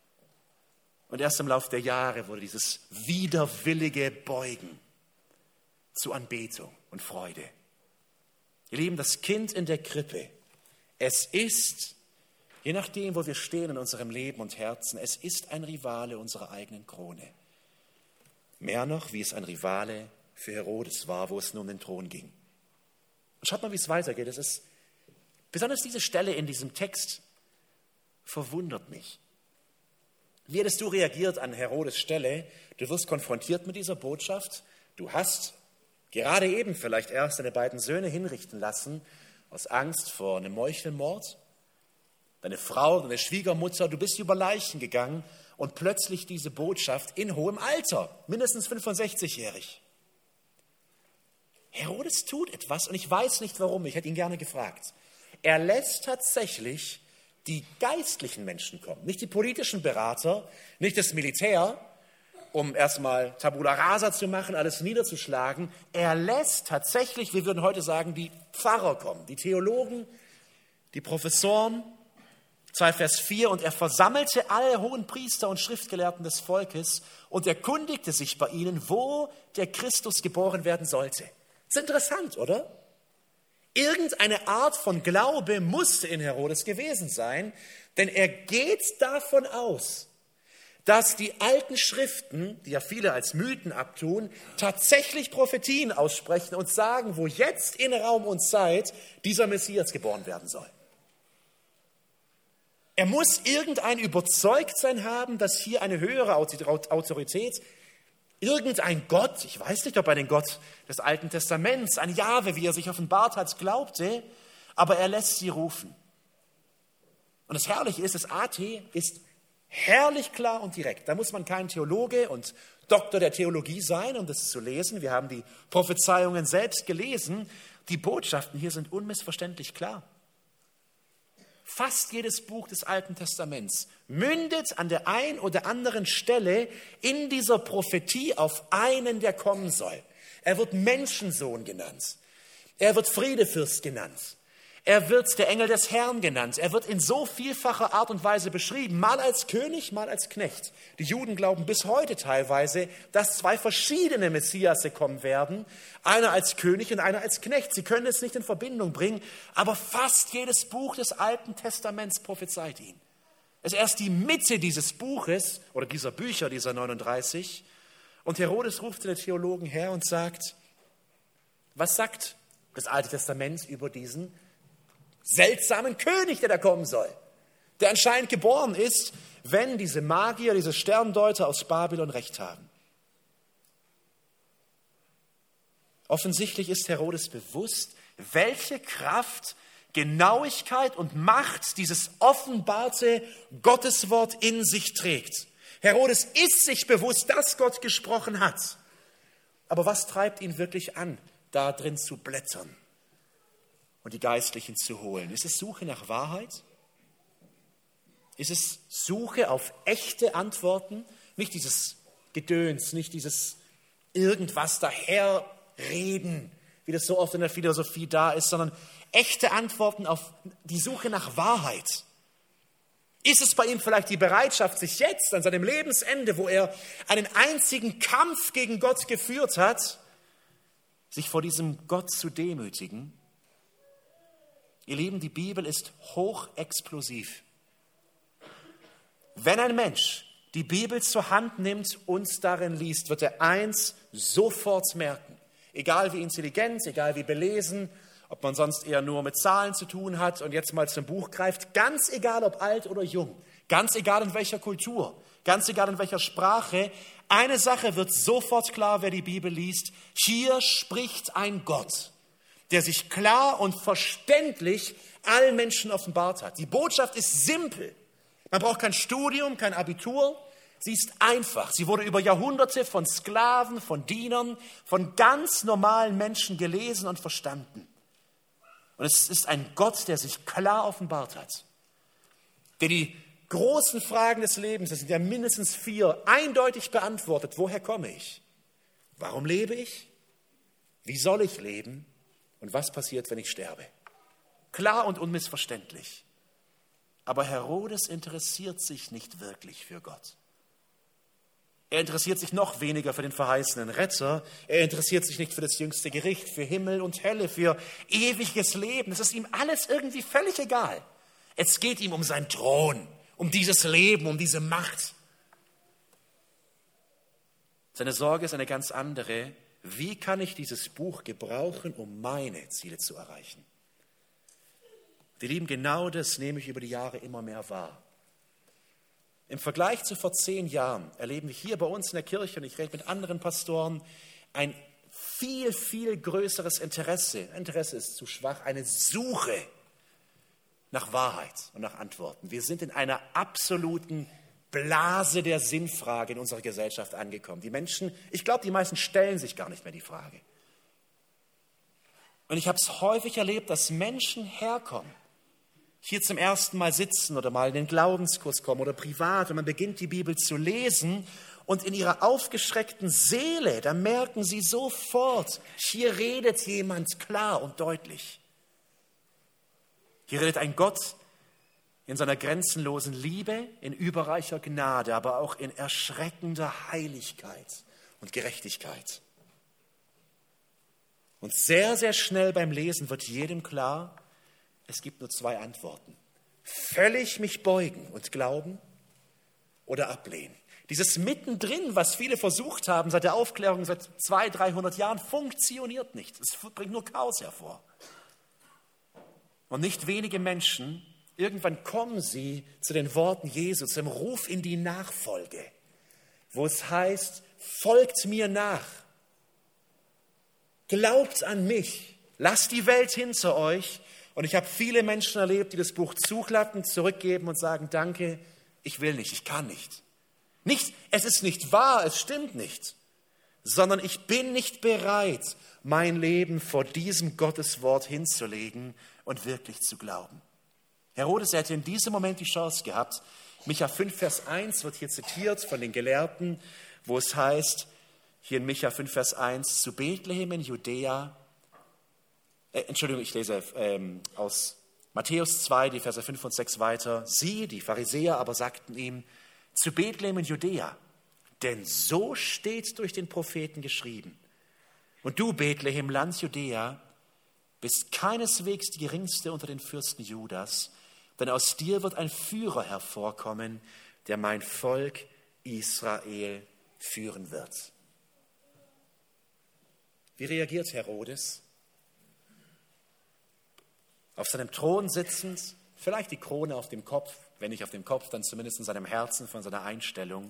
Und erst im Laufe der Jahre wurde dieses widerwillige Beugen zu Anbetung und Freude. Ihr Lieben, das Kind in der Krippe, es ist, je nachdem, wo wir stehen in unserem Leben und Herzen, es ist ein Rivale unserer eigenen Krone. Mehr noch, wie es ein Rivale für Herodes war, wo es nur um den Thron ging. Und schaut mal, wie es weitergeht. Es ist, besonders diese Stelle in diesem Text verwundert mich. Wie hättest du reagiert an Herodes Stelle? Du wirst konfrontiert mit dieser Botschaft. Du hast gerade eben vielleicht erst deine beiden Söhne hinrichten lassen, aus Angst vor einem Meuchelmord. Deine Frau, deine Schwiegermutter, du bist über Leichen gegangen und plötzlich diese Botschaft in hohem Alter, mindestens fünfundsechzigjährig. Herodes tut etwas und ich weiß nicht warum, ich hätte ihn gerne gefragt. Er lässt tatsächlich die geistlichen Menschen kommen, nicht die politischen Berater, nicht das Militär, um erstmal Tabula rasa zu machen, alles niederzuschlagen. Er lässt tatsächlich, wir würden heute sagen, die Pfarrer kommen, die Theologen, die Professoren. zwei Vers vier, und er versammelte alle hohen Priester und Schriftgelehrten des Volkes und erkundigte sich bei ihnen, wo der Christus geboren werden sollte. Das ist interessant, oder? Irgendeine Art von Glaube musste in Herodes gewesen sein, denn er geht davon aus, dass die alten Schriften, die ja viele als Mythen abtun, tatsächlich Prophetien aussprechen und sagen, wo jetzt in Raum und Zeit dieser Messias geboren werden soll. Er muss irgendein Überzeugtsein haben, dass hier eine höhere Autorität, irgendein Gott, ich weiß nicht, ob er den Gott des Alten Testaments, an Jahwe, wie er sich offenbart hat, glaubte, aber er lässt sie rufen. Und das Herrliche ist, das A T ist herrlich klar und direkt. Da muss man kein Theologe und Doktor der Theologie sein, um das zu lesen. Wir haben die Prophezeiungen selbst gelesen. Die Botschaften hier sind unmissverständlich klar. Fast jedes Buch des Alten Testaments mündet an der einen oder anderen Stelle in dieser Prophetie auf einen, der kommen soll. Er wird Menschensohn genannt. Er wird Friedefürst genannt. Er wird der Engel des Herrn genannt. Er wird in so vielfacher Art und Weise beschrieben, mal als König, mal als Knecht. Die Juden glauben bis heute teilweise, dass zwei verschiedene Messiasse kommen werden, einer als König und einer als Knecht. Sie können es nicht in Verbindung bringen, aber fast jedes Buch des Alten Testaments prophezeit ihn. Es ist erst die Mitte dieses Buches oder dieser Bücher, dieser neununddreißig, und Herodes ruft den Theologen her und sagt, was sagt das Alte Testament über diesen seltsamen König, der da kommen soll, der anscheinend geboren ist, wenn diese Magier, diese Sterndeuter aus Babylon recht haben. Offensichtlich ist Herodes bewusst, welche Kraft Genauigkeit und Macht dieses offenbarte Gotteswort in sich trägt. Herodes ist sich bewusst, dass Gott gesprochen hat. Aber was treibt ihn wirklich an, da drin zu blättern und die Geistlichen zu holen? Ist es Suche nach Wahrheit? Ist es Suche auf echte Antworten? Nicht dieses Gedöns, nicht dieses irgendwas daherreden, wie das so oft in der Philosophie da ist, sondern echte Antworten auf die Suche nach Wahrheit. Ist es bei ihm vielleicht die Bereitschaft, sich jetzt an seinem Lebensende, wo er einen einzigen Kampf gegen Gott geführt hat, sich vor diesem Gott zu demütigen? Ihr Lieben, die Bibel ist hochexplosiv. Wenn ein Mensch die Bibel zur Hand nimmt und darin liest, wird er eins sofort merken. Egal wie intelligent, egal wie belesen, ob man sonst eher nur mit Zahlen zu tun hat und jetzt mal zum Buch greift, ganz egal ob alt oder jung, ganz egal in welcher Kultur, ganz egal in welcher Sprache, eine Sache wird sofort klar, wer die Bibel liest: Hier spricht ein Gott, der sich klar und verständlich allen Menschen offenbart hat. Die Botschaft ist simpel. Man braucht kein Studium, kein Abitur. Sie ist einfach. Sie wurde über Jahrhunderte von Sklaven, von Dienern, von ganz normalen Menschen gelesen und verstanden. Und es ist ein Gott, der sich klar offenbart hat, der die großen Fragen des Lebens, das sind ja mindestens vier, eindeutig beantwortet. Woher komme ich? Warum lebe ich? Wie soll ich leben? Und was passiert, wenn ich sterbe? Klar und unmissverständlich. Aber Herodes interessiert sich nicht wirklich für Gott. Er interessiert sich noch weniger für den verheißenen Retter. Er interessiert sich nicht für das jüngste Gericht, für Himmel und Hölle, für ewiges Leben. Es ist ihm alles irgendwie völlig egal. Es geht ihm um seinen Thron, um dieses Leben, um diese Macht. Seine Sorge ist eine ganz andere. Wie kann ich dieses Buch gebrauchen, um meine Ziele zu erreichen? Die Lieben, genau das nehme ich über die Jahre immer mehr wahr. Im Vergleich zu vor zehn Jahren erleben wir hier bei uns in der Kirche, und ich rede mit anderen Pastoren, ein viel, viel größeres Interesse. Interesse ist zu schwach, eine Suche nach Wahrheit und nach Antworten. Wir sind in einer absoluten Blase der Sinnfrage in unserer Gesellschaft angekommen. Die Menschen, ich glaube, die meisten stellen sich gar nicht mehr die Frage. Und ich habe es häufig erlebt, dass Menschen herkommen, hier zum ersten Mal sitzen oder mal in den Glaubenskurs kommen oder privat, und man beginnt die Bibel zu lesen, und in ihrer aufgeschreckten Seele, da merken sie sofort, hier redet jemand klar und deutlich. Hier redet ein Gott in seiner grenzenlosen Liebe, in überreicher Gnade, aber auch in erschreckender Heiligkeit und Gerechtigkeit. Und sehr, sehr schnell beim Lesen wird jedem klar, es gibt nur zwei Antworten. Völlig mich beugen und glauben oder ablehnen. Dieses Mittendrin, was viele versucht haben seit der Aufklärung, seit zweihundert, dreihundert Jahren, funktioniert nicht. Es bringt nur Chaos hervor. Und nicht wenige Menschen, irgendwann kommen sie zu den Worten Jesu, zum Ruf in die Nachfolge, wo es heißt, folgt mir nach, glaubt an mich, lasst die Welt hinter euch. Und ich habe viele Menschen erlebt, die das Buch zuklappen, zurückgeben und sagen, danke, ich will nicht, ich kann nicht. Nicht, es ist nicht wahr, es stimmt nicht, sondern ich bin nicht bereit, mein Leben vor diesem Gotteswort hinzulegen und wirklich zu glauben. Herodes hätte in diesem Moment die Chance gehabt. Micha fünf, Vers eins wird hier zitiert von den Gelehrten, wo es heißt, hier in Micha fünf, Vers eins, zu Bethlehem in Judäa, äh, Entschuldigung, ich lese ähm, aus Matthäus zwei, die Verse fünf und sechs weiter. Sie, die Pharisäer, aber sagten ihm, zu Bethlehem in Judäa, denn so steht durch den Propheten geschrieben. Und du, Bethlehem, Land Judäa, bist keineswegs die geringste unter den Fürsten Judas, denn aus dir wird ein Führer hervorkommen, der mein Volk Israel führen wird. Wie reagiert Herodes? Auf seinem Thron sitzend, vielleicht die Krone auf dem Kopf, wenn nicht auf dem Kopf, dann zumindest in seinem Herzen von seiner Einstellung,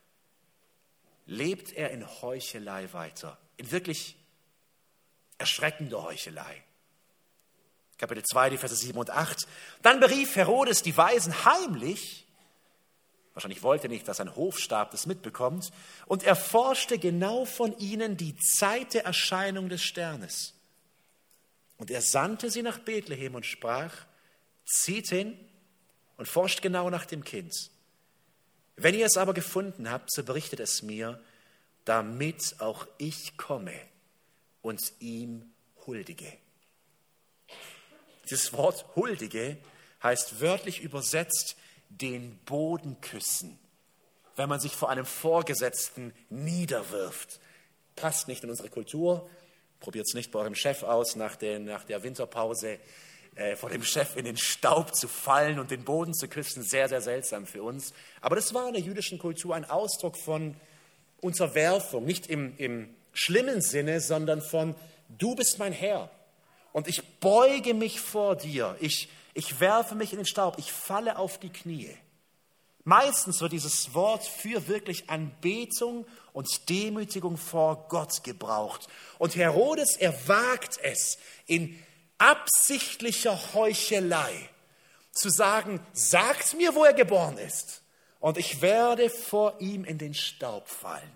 lebt er in Heuchelei weiter, in wirklich erschreckender Heuchelei. Kapitel zwei, die Verse sieben und acht. Dann berief Herodes die Weisen heimlich, wahrscheinlich wollte er nicht, dass ein Hofstab das mitbekommt, und erforschte genau von ihnen die Zeit der Erscheinung des Sternes. Und er sandte sie nach Bethlehem und sprach, zieht hin und forscht genau nach dem Kind. Wenn ihr es aber gefunden habt, so berichtet es mir, damit auch ich komme und ihm huldige. Dieses Wort huldige heißt wörtlich übersetzt den Boden küssen, wenn man sich vor einem Vorgesetzten niederwirft. Passt nicht in unsere Kultur. Probiert es nicht bei eurem Chef aus, nach, den, nach der Winterpause äh, vor dem Chef in den Staub zu fallen und den Boden zu küssen. Sehr, sehr seltsam für uns. Aber das war in der jüdischen Kultur ein Ausdruck von Unterwerfung. Nicht im, im schlimmen Sinne, sondern von, du bist mein Herr. Und ich beuge mich vor dir. Ich, ich werfe mich in den Staub. Ich falle auf die Knie. Meistens wird dieses Wort für wirklich Anbetung und Demütigung vor Gott gebraucht. Und Herodes, er wagt es in absichtlicher Heuchelei zu sagen, sagt mir, wo er geboren ist, und ich werde vor ihm in den Staub fallen.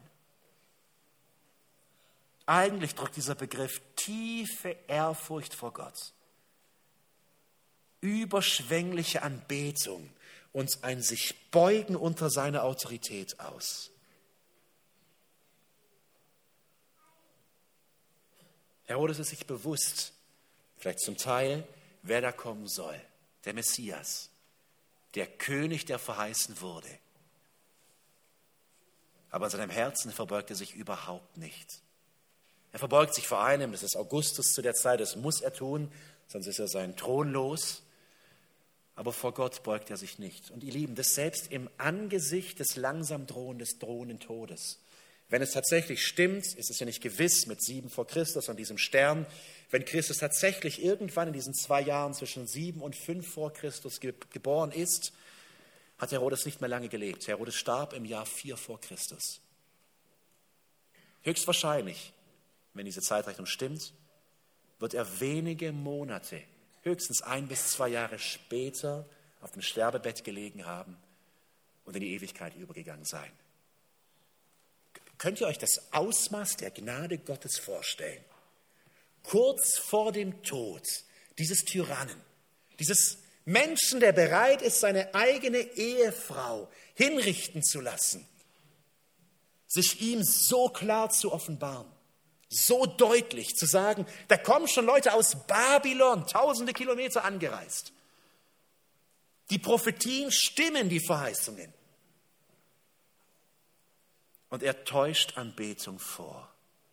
Eigentlich drückt dieser Begriff tiefe Ehrfurcht vor Gott, überschwängliche Anbetung und ein sich beugen unter seine Autorität aus. Herodes ist sich bewusst, vielleicht zum Teil, wer da kommen soll. Der Messias, der König, der verheißen wurde. Aber in seinem Herzen verbeugt er sich überhaupt nicht. Er verbeugt sich vor einem, das ist Augustus zu der Zeit, das muss er tun, sonst ist er seinen Thron los. Aber vor Gott beugt er sich nicht. Und ihr Lieben, das selbst im Angesicht des langsam drohenden, drohenden Todes. Wenn es tatsächlich stimmt, ist es ja nicht gewiss mit sieben vor Christus an diesem Stern, wenn Christus tatsächlich irgendwann in diesen zwei Jahren zwischen sieben und fünf vor Christus ge- geboren ist, hat Herodes nicht mehr lange gelebt. Herodes starb im Jahr vier vor Christus. Höchstwahrscheinlich, wenn diese Zeitrechnung stimmt, wird er wenige Monate, höchstens ein bis zwei Jahre später auf dem Sterbebett gelegen haben und in die Ewigkeit übergegangen sein. Könnt ihr euch das Ausmaß der Gnade Gottes vorstellen? Kurz vor dem Tod dieses Tyrannen, dieses Menschen, der bereit ist, seine eigene Ehefrau hinrichten zu lassen, sich ihm so klar zu offenbaren, so deutlich zu sagen, da kommen schon Leute aus Babylon, tausende Kilometer angereist. Die Prophetien stimmen, die Verheißungen. Und er täuscht Anbetung vor.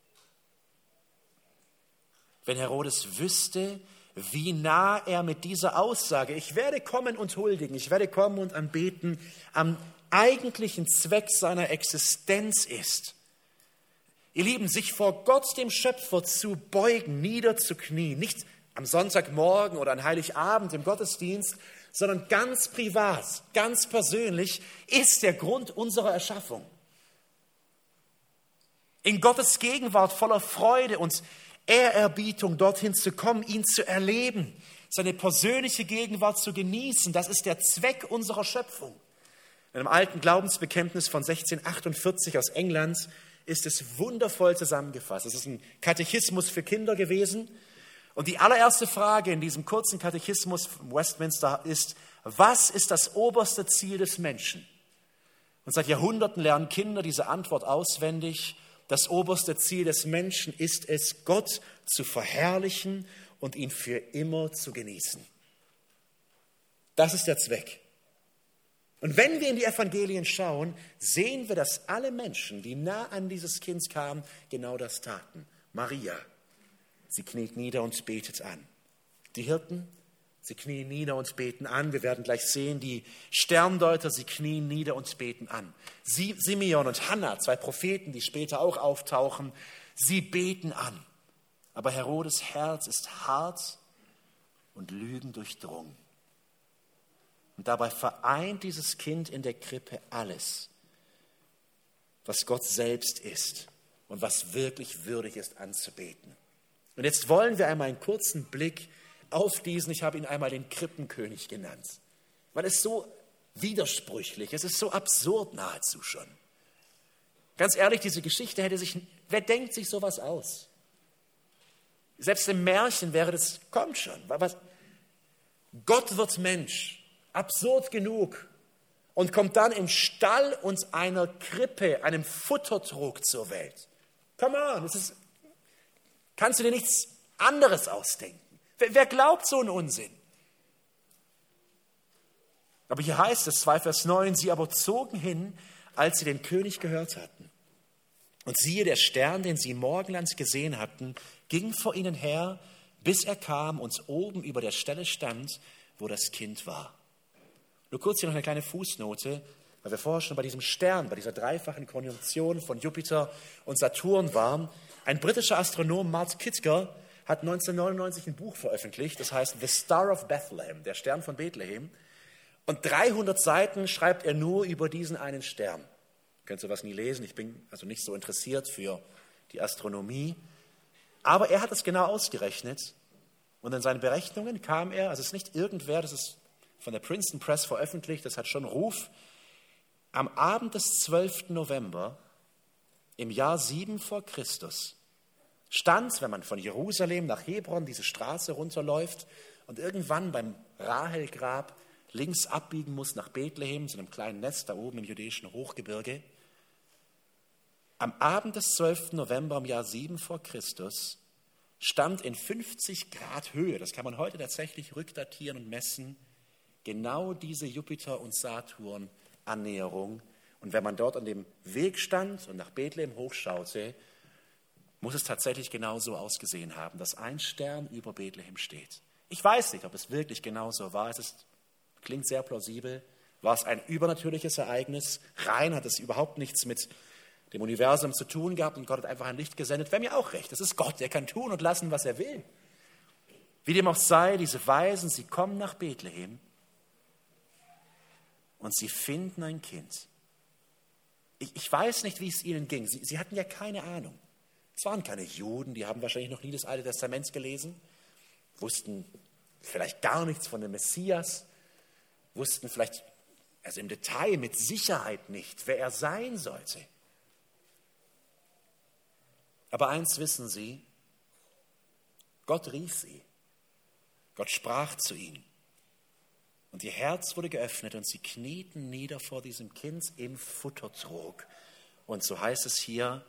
Wenn Herodes wüsste, wie nah er mit dieser Aussage, ich werde kommen und huldigen, ich werde kommen und anbeten, am eigentlichen Zweck seiner Existenz ist. Ihr Lieben, sich vor Gott, dem Schöpfer, zu beugen, niederzuknien, nicht am Sonntagmorgen oder an Heiligabend im Gottesdienst, sondern ganz privat, ganz persönlich, ist der Grund unserer Erschaffung. In Gottes Gegenwart voller Freude und Ehrerbietung dorthin zu kommen, ihn zu erleben, seine persönliche Gegenwart zu genießen, das ist der Zweck unserer Schöpfung. In einem alten Glaubensbekenntnis von sechzehnhundertachtundvierzig aus England ist es wundervoll zusammengefasst. Es ist ein Katechismus für Kinder gewesen. Und die allererste Frage in diesem kurzen Katechismus von Westminster ist, was ist das oberste Ziel des Menschen? Und seit Jahrhunderten lernen Kinder diese Antwort auswendig. Das oberste Ziel des Menschen ist es, Gott zu verherrlichen und ihn für immer zu genießen. Das ist der Zweck. Und wenn wir in die Evangelien schauen, sehen wir, dass alle Menschen, die nah an dieses Kind kamen, genau das taten. Maria, sie kniet nieder und betet an. Die Hirten, sie knien nieder und beten an. Wir werden gleich sehen, die Sterndeuter, sie knien nieder und beten an. Sie, Simeon und Hannah, zwei Propheten, die später auch auftauchen, sie beten an. Aber Herodes Herz ist hart und Lügen durchdrungen. Und dabei vereint dieses Kind in der Krippe alles, was Gott selbst ist und was wirklich würdig ist anzubeten. Und jetzt wollen wir einmal einen kurzen Blick auf diesen, ich habe ihn einmal den Krippenkönig genannt, weil es so widersprüchlich, es ist so absurd nahezu schon. Ganz ehrlich, diese Geschichte hätte sich, wer denkt sich sowas aus? Selbst im Märchen wäre das, kommt schon, was, Gott wird Mensch, absurd genug, und kommt dann im Stall und einer Krippe, einem Futtertrog zur Welt. Come on, das ist, kannst du dir nichts anderes ausdenken. Wer, wer glaubt so einen Unsinn? Aber hier heißt es, zwei Vers neun, sie aber zogen hin, als sie den König gehört hatten. Und siehe, der Stern, den sie im Morgenland gesehen hatten, ging vor ihnen her, bis er kam und oben über der Stelle stand, wo das Kind war. Nur kurz hier noch eine kleine Fußnote, weil wir vorher schon bei diesem Stern, bei dieser dreifachen Konjunktion von Jupiter und Saturn waren. Ein britischer Astronom, Mart Kittger, hat neunzehnhundertneunundneunzig ein Buch veröffentlicht, das heißt The Star of Bethlehem, der Stern von Bethlehem. Und dreihundert Seiten schreibt er nur über diesen einen Stern. Ihr könnt sowas nie lesen, ich bin also nicht so interessiert für die Astronomie. Aber er hat es genau ausgerechnet und in seinen Berechnungen kam er, also es ist nicht irgendwer, das ist von der Princeton Press veröffentlicht, das hat schon Ruf, am Abend des zwölften November im Jahr sieben vor Christus stand, wenn man von Jerusalem nach Hebron diese Straße runterläuft und irgendwann beim Rahel-Grab links abbiegen muss nach Bethlehem, zu einem kleinen Nest da oben im jüdischen Hochgebirge. Am Abend des zwölften November im Jahr sieben vor Christus stand in fünfzig Grad Höhe, das kann man heute tatsächlich rückdatieren und messen, genau diese Jupiter- und Saturn-Annäherung. Und wenn man dort an dem Weg stand und nach Bethlehem hochschaute, muss es tatsächlich genauso ausgesehen haben, dass ein Stern über Bethlehem steht. Ich weiß nicht, ob es wirklich genauso war. Es ist, klingt sehr plausibel. War es ein übernatürliches Ereignis? Rein hat es überhaupt nichts mit dem Universum zu tun gehabt und Gott hat einfach ein Licht gesendet. Wäre mir auch recht. Das ist Gott, der kann tun und lassen, was er will. Wie dem auch sei, diese Weisen, sie kommen nach Bethlehem und sie finden ein Kind. Ich, ich weiß nicht, wie es ihnen ging. Sie, sie hatten ja keine Ahnung. Es waren keine Juden, die haben wahrscheinlich noch nie das Alte Testament gelesen, wussten vielleicht gar nichts von dem Messias, wussten vielleicht, also im Detail mit Sicherheit nicht, wer er sein sollte. Aber eins wissen sie, Gott rief sie, Gott sprach zu ihnen. Und ihr Herz wurde geöffnet und sie knieten nieder vor diesem Kind im Futtertrog. Und so heißt es hier,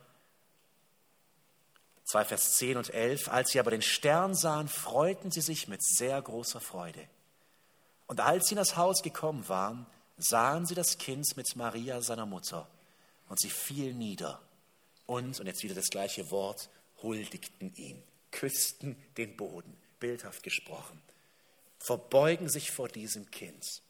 zwei Vers zehn und elf, als sie aber den Stern sahen, freuten sie sich mit sehr großer Freude. Und als sie in das Haus gekommen waren, sahen sie das Kind mit Maria, seiner Mutter, und sie fielen nieder. Und, und jetzt wieder das gleiche Wort, huldigten ihm, küssten den Boden, bildhaft gesprochen. Verbeugen sich vor diesem Kind.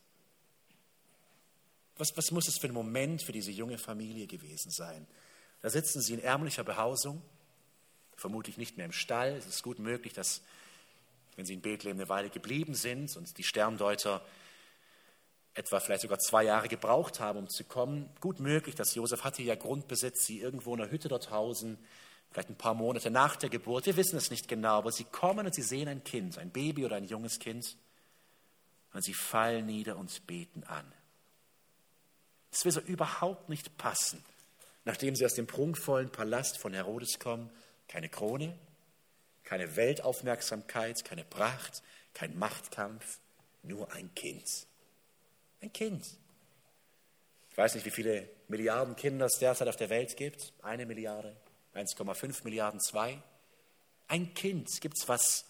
Was, was muss es für ein Moment für diese junge Familie gewesen sein? Da sitzen sie in ärmlicher Behausung, vermutlich nicht mehr im Stall. Es ist gut möglich, dass, wenn sie in Bethlehem eine Weile geblieben sind und die Sterndeuter etwa vielleicht sogar zwei Jahre gebraucht haben, um zu kommen, gut möglich, dass Josef hatte ja Grundbesitz, sie irgendwo in einer Hütte dort hausen, vielleicht ein paar Monate nach der Geburt, wir wissen es nicht genau, aber sie kommen und sie sehen ein Kind, ein Baby oder ein junges Kind und sie fallen nieder und beten an. Es will so überhaupt nicht passen, nachdem sie aus dem prunkvollen Palast von Herodes kommen, keine Krone, keine Weltaufmerksamkeit, keine Pracht, kein Machtkampf, nur ein Kind. Ein Kind. Ich weiß nicht, wie viele Milliarden Kinder es derzeit auf der Welt gibt. Eine Milliarde, eins Komma fünf Milliarden, zwei. Ein Kind. Gibt es was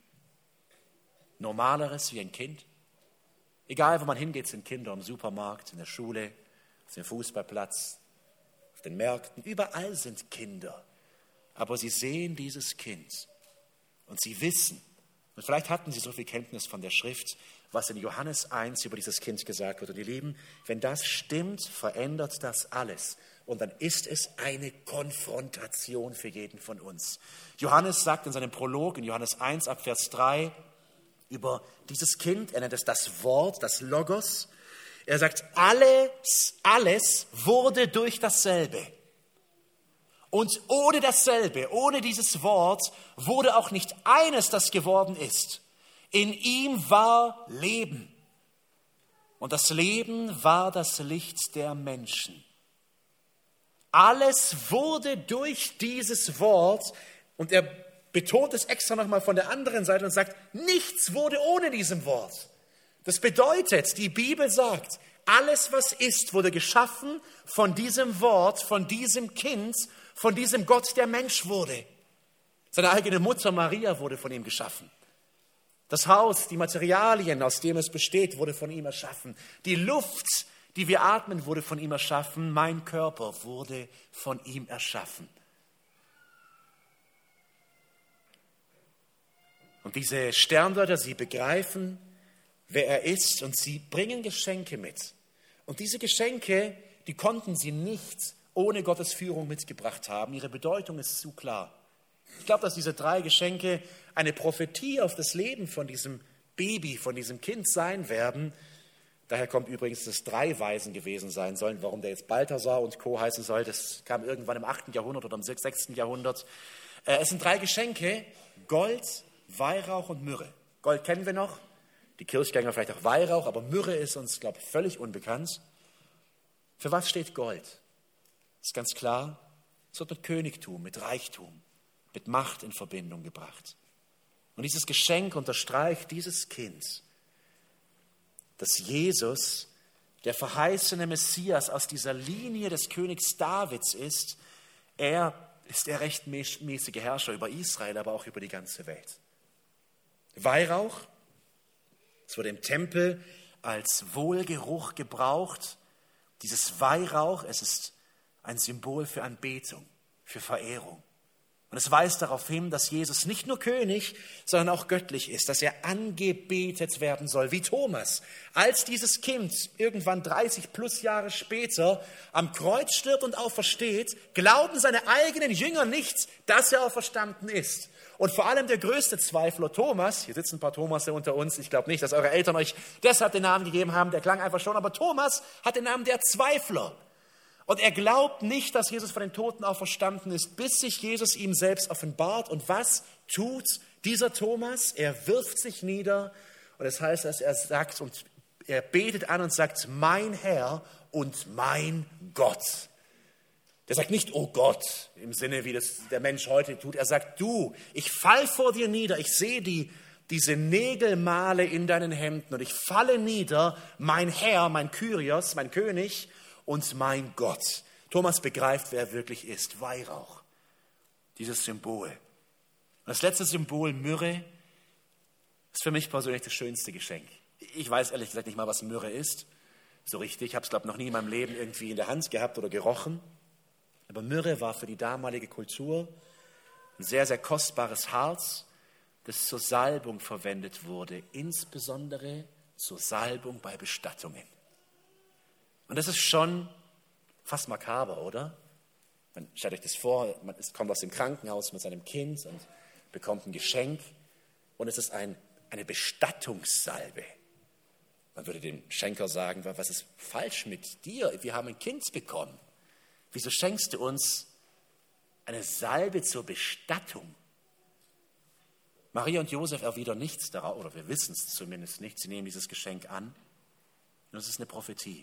Normaleres wie ein Kind? Egal, wo man hingeht, sind Kinder im Supermarkt, in der Schule, auf dem Fußballplatz, auf den Märkten. Überall sind Kinder. Aber sie sehen dieses Kind und sie wissen, und vielleicht hatten sie so viel Kenntnis von der Schrift, was in Johannes eins über dieses Kind gesagt wird. Und ihr Lieben, wenn das stimmt, verändert das alles. Und dann ist es eine Konfrontation für jeden von uns. Johannes sagt in seinem Prolog, in Johannes eins ab Vers drei, über dieses Kind, er nennt es das Wort, das Logos. Er sagt, alles, alles wurde durch dasselbe. Und ohne dasselbe, ohne dieses Wort, wurde auch nicht eines, das geworden ist. In ihm war Leben. Und das Leben war das Licht der Menschen. Alles wurde durch dieses Wort, und er betont es extra nochmal von der anderen Seite und sagt, nichts wurde ohne diesem Wort. Das bedeutet, die Bibel sagt, alles, was ist, wurde geschaffen von diesem Wort, von diesem Kind, von diesem Gott, der Mensch wurde. Seine eigene Mutter Maria wurde von ihm geschaffen. Das Haus, die Materialien, aus dem es besteht, wurde von ihm erschaffen. Die Luft, die wir atmen, wurde von ihm erschaffen. Mein Körper wurde von ihm erschaffen. Und diese Sternwärter, sie begreifen, wer er ist, und sie bringen Geschenke mit. Und diese Geschenke, die konnten sie nicht ohne Gottes Führung mitgebracht haben. Ihre Bedeutung ist zu klar. Ich glaube, dass diese drei Geschenke eine Prophetie auf das Leben von diesem Baby, von diesem Kind sein werden. Daher kommt übrigens, dass drei Weisen gewesen sein sollen. Warum der jetzt Balthasar und Co. heißen soll, das kam irgendwann im achten Jahrhundert oder im sechsten Jahrhundert. Es sind drei Geschenke: Gold, Weihrauch und Myrrhe. Gold kennen wir noch, die Kirchgänger vielleicht auch Weihrauch, aber Myrrhe ist uns, glaube ich, völlig unbekannt. Für was steht Gold? Das ist ganz klar, es wird mit Königtum, mit Reichtum, mit Macht in Verbindung gebracht. Und dieses Geschenk unterstreicht dieses Kind, dass Jesus, der verheißene Messias aus dieser Linie des Königs Davids ist. Er ist der rechtmäßige Herrscher über Israel, aber auch über die ganze Welt. Weihrauch, es wurde im Tempel als Wohlgeruch gebraucht. Dieses Weihrauch, es ist ein Symbol für Anbetung, für Verehrung. Und es weist darauf hin, dass Jesus nicht nur König, sondern auch göttlich ist, dass er angebetet werden soll, wie Thomas. Als dieses Kind irgendwann dreißig plus Jahre später am Kreuz stirbt und aufersteht, glauben seine eigenen Jünger nicht, dass er auferstanden ist. Und vor allem der größte Zweifler, Thomas, hier sitzen ein paar Thomasse unter uns, ich glaube nicht, dass eure Eltern euch deshalb den Namen gegeben haben, der klang einfach schon, aber Thomas hat den Namen der Zweifler. Und er glaubt nicht, dass Jesus von den Toten auferstanden ist, bis sich Jesus ihm selbst offenbart. Und was tut dieser Thomas? Er wirft sich nieder, und es heißt, dass er sagt, und er betet an und sagt, mein Herr und mein Gott. Der sagt nicht, oh Gott, im Sinne, wie das der Mensch heute tut. Er sagt, du, ich fall vor dir nieder, ich sehe die, diese Nägelmale in deinen Händen, und ich falle nieder, mein Herr, mein Kyrios, mein König, und mein Gott. Thomas begreift, wer er wirklich ist. Weihrauch, dieses Symbol. Und das letzte Symbol, Myrrhe, ist für mich persönlich das schönste Geschenk. Ich weiß ehrlich gesagt nicht mal, was Myrrhe ist. So richtig, ich habe es, glaube ich, noch nie in meinem Leben irgendwie in der Hand gehabt oder gerochen. Aber Myrrhe war für die damalige Kultur ein sehr, sehr kostbares Harz, das zur Salbung verwendet wurde, insbesondere zur Salbung bei Bestattungen. Und das ist schon fast makaber, oder? Man stellt euch das vor, man kommt aus dem Krankenhaus mit seinem Kind und bekommt ein Geschenk, und es ist ein, eine Bestattungssalbe. Man würde dem Schenker sagen, was ist falsch mit dir? Wir haben ein Kind bekommen. Wieso schenkst du uns eine Salbe zur Bestattung? Maria und Josef erwidern nichts darauf, oder wir wissen es zumindest nicht. Sie nehmen dieses Geschenk an. Und es ist eine Prophetie.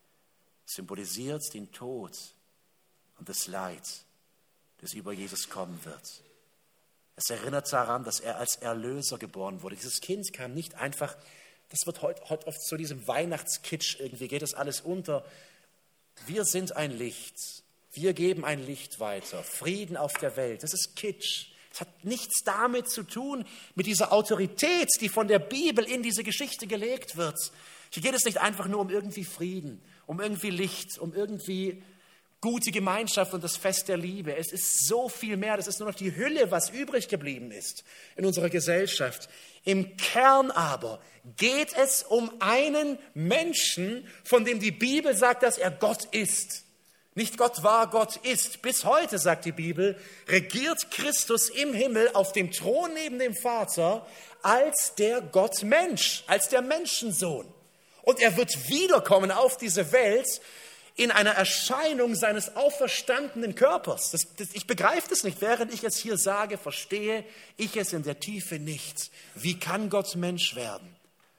Symbolisiert den Tod und das Leid, das über Jesus kommen wird. Es erinnert daran, dass er als Erlöser geboren wurde. Dieses Kind kam nicht einfach, das wird heute, heute oft zu diesem Weihnachtskitsch, irgendwie geht das alles unter. Wir sind ein Licht, wir geben ein Licht weiter, Frieden auf der Welt, das ist Kitsch. Es hat nichts damit zu tun, mit dieser Autorität, die von der Bibel in diese Geschichte gelegt wird. Hier geht es nicht einfach nur um irgendwie Frieden, um irgendwie Licht, um irgendwie gute Gemeinschaft und das Fest der Liebe. Es ist so viel mehr, das ist nur noch die Hülle, was übrig geblieben ist in unserer Gesellschaft. Im Kern aber geht es um einen Menschen, von dem die Bibel sagt, dass er Gott ist. Nicht Gott war, Gott ist. Bis heute, sagt die Bibel, regiert Christus im Himmel auf dem Thron neben dem Vater als der Gott-Mensch, als der Menschensohn. Und er wird wiederkommen auf diese Welt in einer Erscheinung seines auferstandenen Körpers. Das, das, ich begreife das nicht, während ich es hier sage, verstehe ich es in der Tiefe nicht. Wie kann Gott Mensch werden?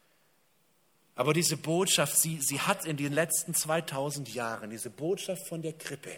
Aber diese Botschaft, sie, sie hat in den letzten zweitausend Jahren, diese Botschaft von der Krippe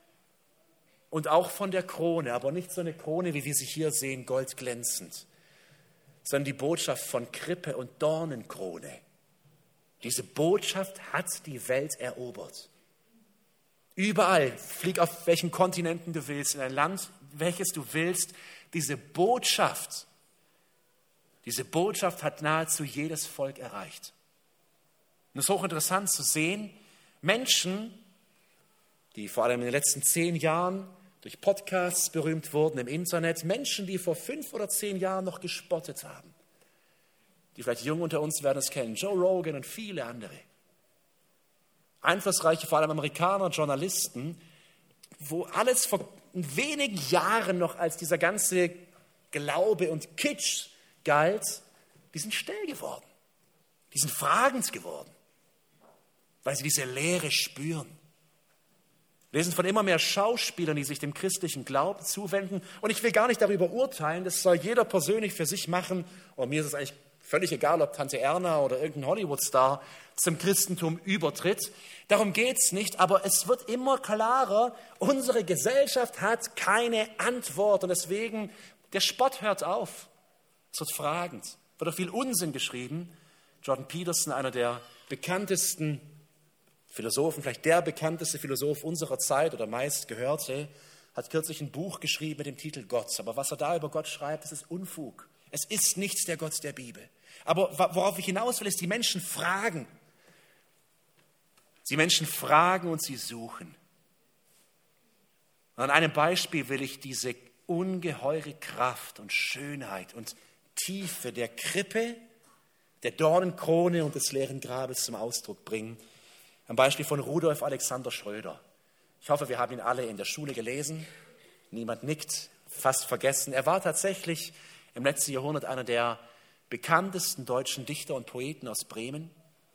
und auch von der Krone, aber nicht so eine Krone, wie wir sie hier sehen, goldglänzend, sondern die Botschaft von Krippe und Dornenkrone. Diese Botschaft hat die Welt erobert. Überall, flieg auf welchen Kontinenten du willst, in ein Land, welches du willst, diese Botschaft, diese Botschaft hat nahezu jedes Volk erreicht. Und es ist hochinteressant zu sehen, Menschen, die vor allem in den letzten zehn Jahren durch Podcasts berühmt wurden im Internet, Menschen, die vor fünf oder zehn Jahren noch gespottet haben, die vielleicht jung unter uns werden es kennen, Joe Rogan und viele andere. Einflussreiche, vor allem Amerikaner, Journalisten, wo alles vor wenigen Jahren noch als dieser ganze Glaube und Kitsch galt, die sind still geworden. Die sind fragend geworden, weil sie diese Leere spüren. Wir lesen von immer mehr Schauspielern, die sich dem christlichen Glauben zuwenden. Und ich will gar nicht darüber urteilen, das soll jeder persönlich für sich machen. Und mir ist es eigentlich völlig egal, ob Tante Erna oder irgendein Hollywood-Star zum Christentum übertritt. Darum geht es nicht, aber es wird immer klarer, unsere Gesellschaft hat keine Antwort. Und deswegen, der Spott hört auf. Es wird fragend. Es wird auch viel Unsinn geschrieben. Jordan Peterson, einer der bekanntesten Philosophen, vielleicht der bekannteste Philosoph unserer Zeit oder meist gehörte, hat kürzlich ein Buch geschrieben mit dem Titel Gott. Aber was er da über Gott schreibt, das ist Unfug. Es ist nicht der Gott der Bibel. Aber worauf ich hinaus will, ist, die Menschen fragen. Die Menschen fragen und sie suchen. Und an einem Beispiel will ich diese ungeheure Kraft und Schönheit und Tiefe der Krippe, der Dornenkrone und des leeren Grabes zum Ausdruck bringen. Am Beispiel von Rudolf Alexander Schröder. Ich hoffe, wir haben ihn alle in der Schule gelesen. Niemand nickt, fast vergessen. Er war tatsächlich im letzten Jahrhundert einer der bekanntesten deutschen Dichter und Poeten aus Bremen.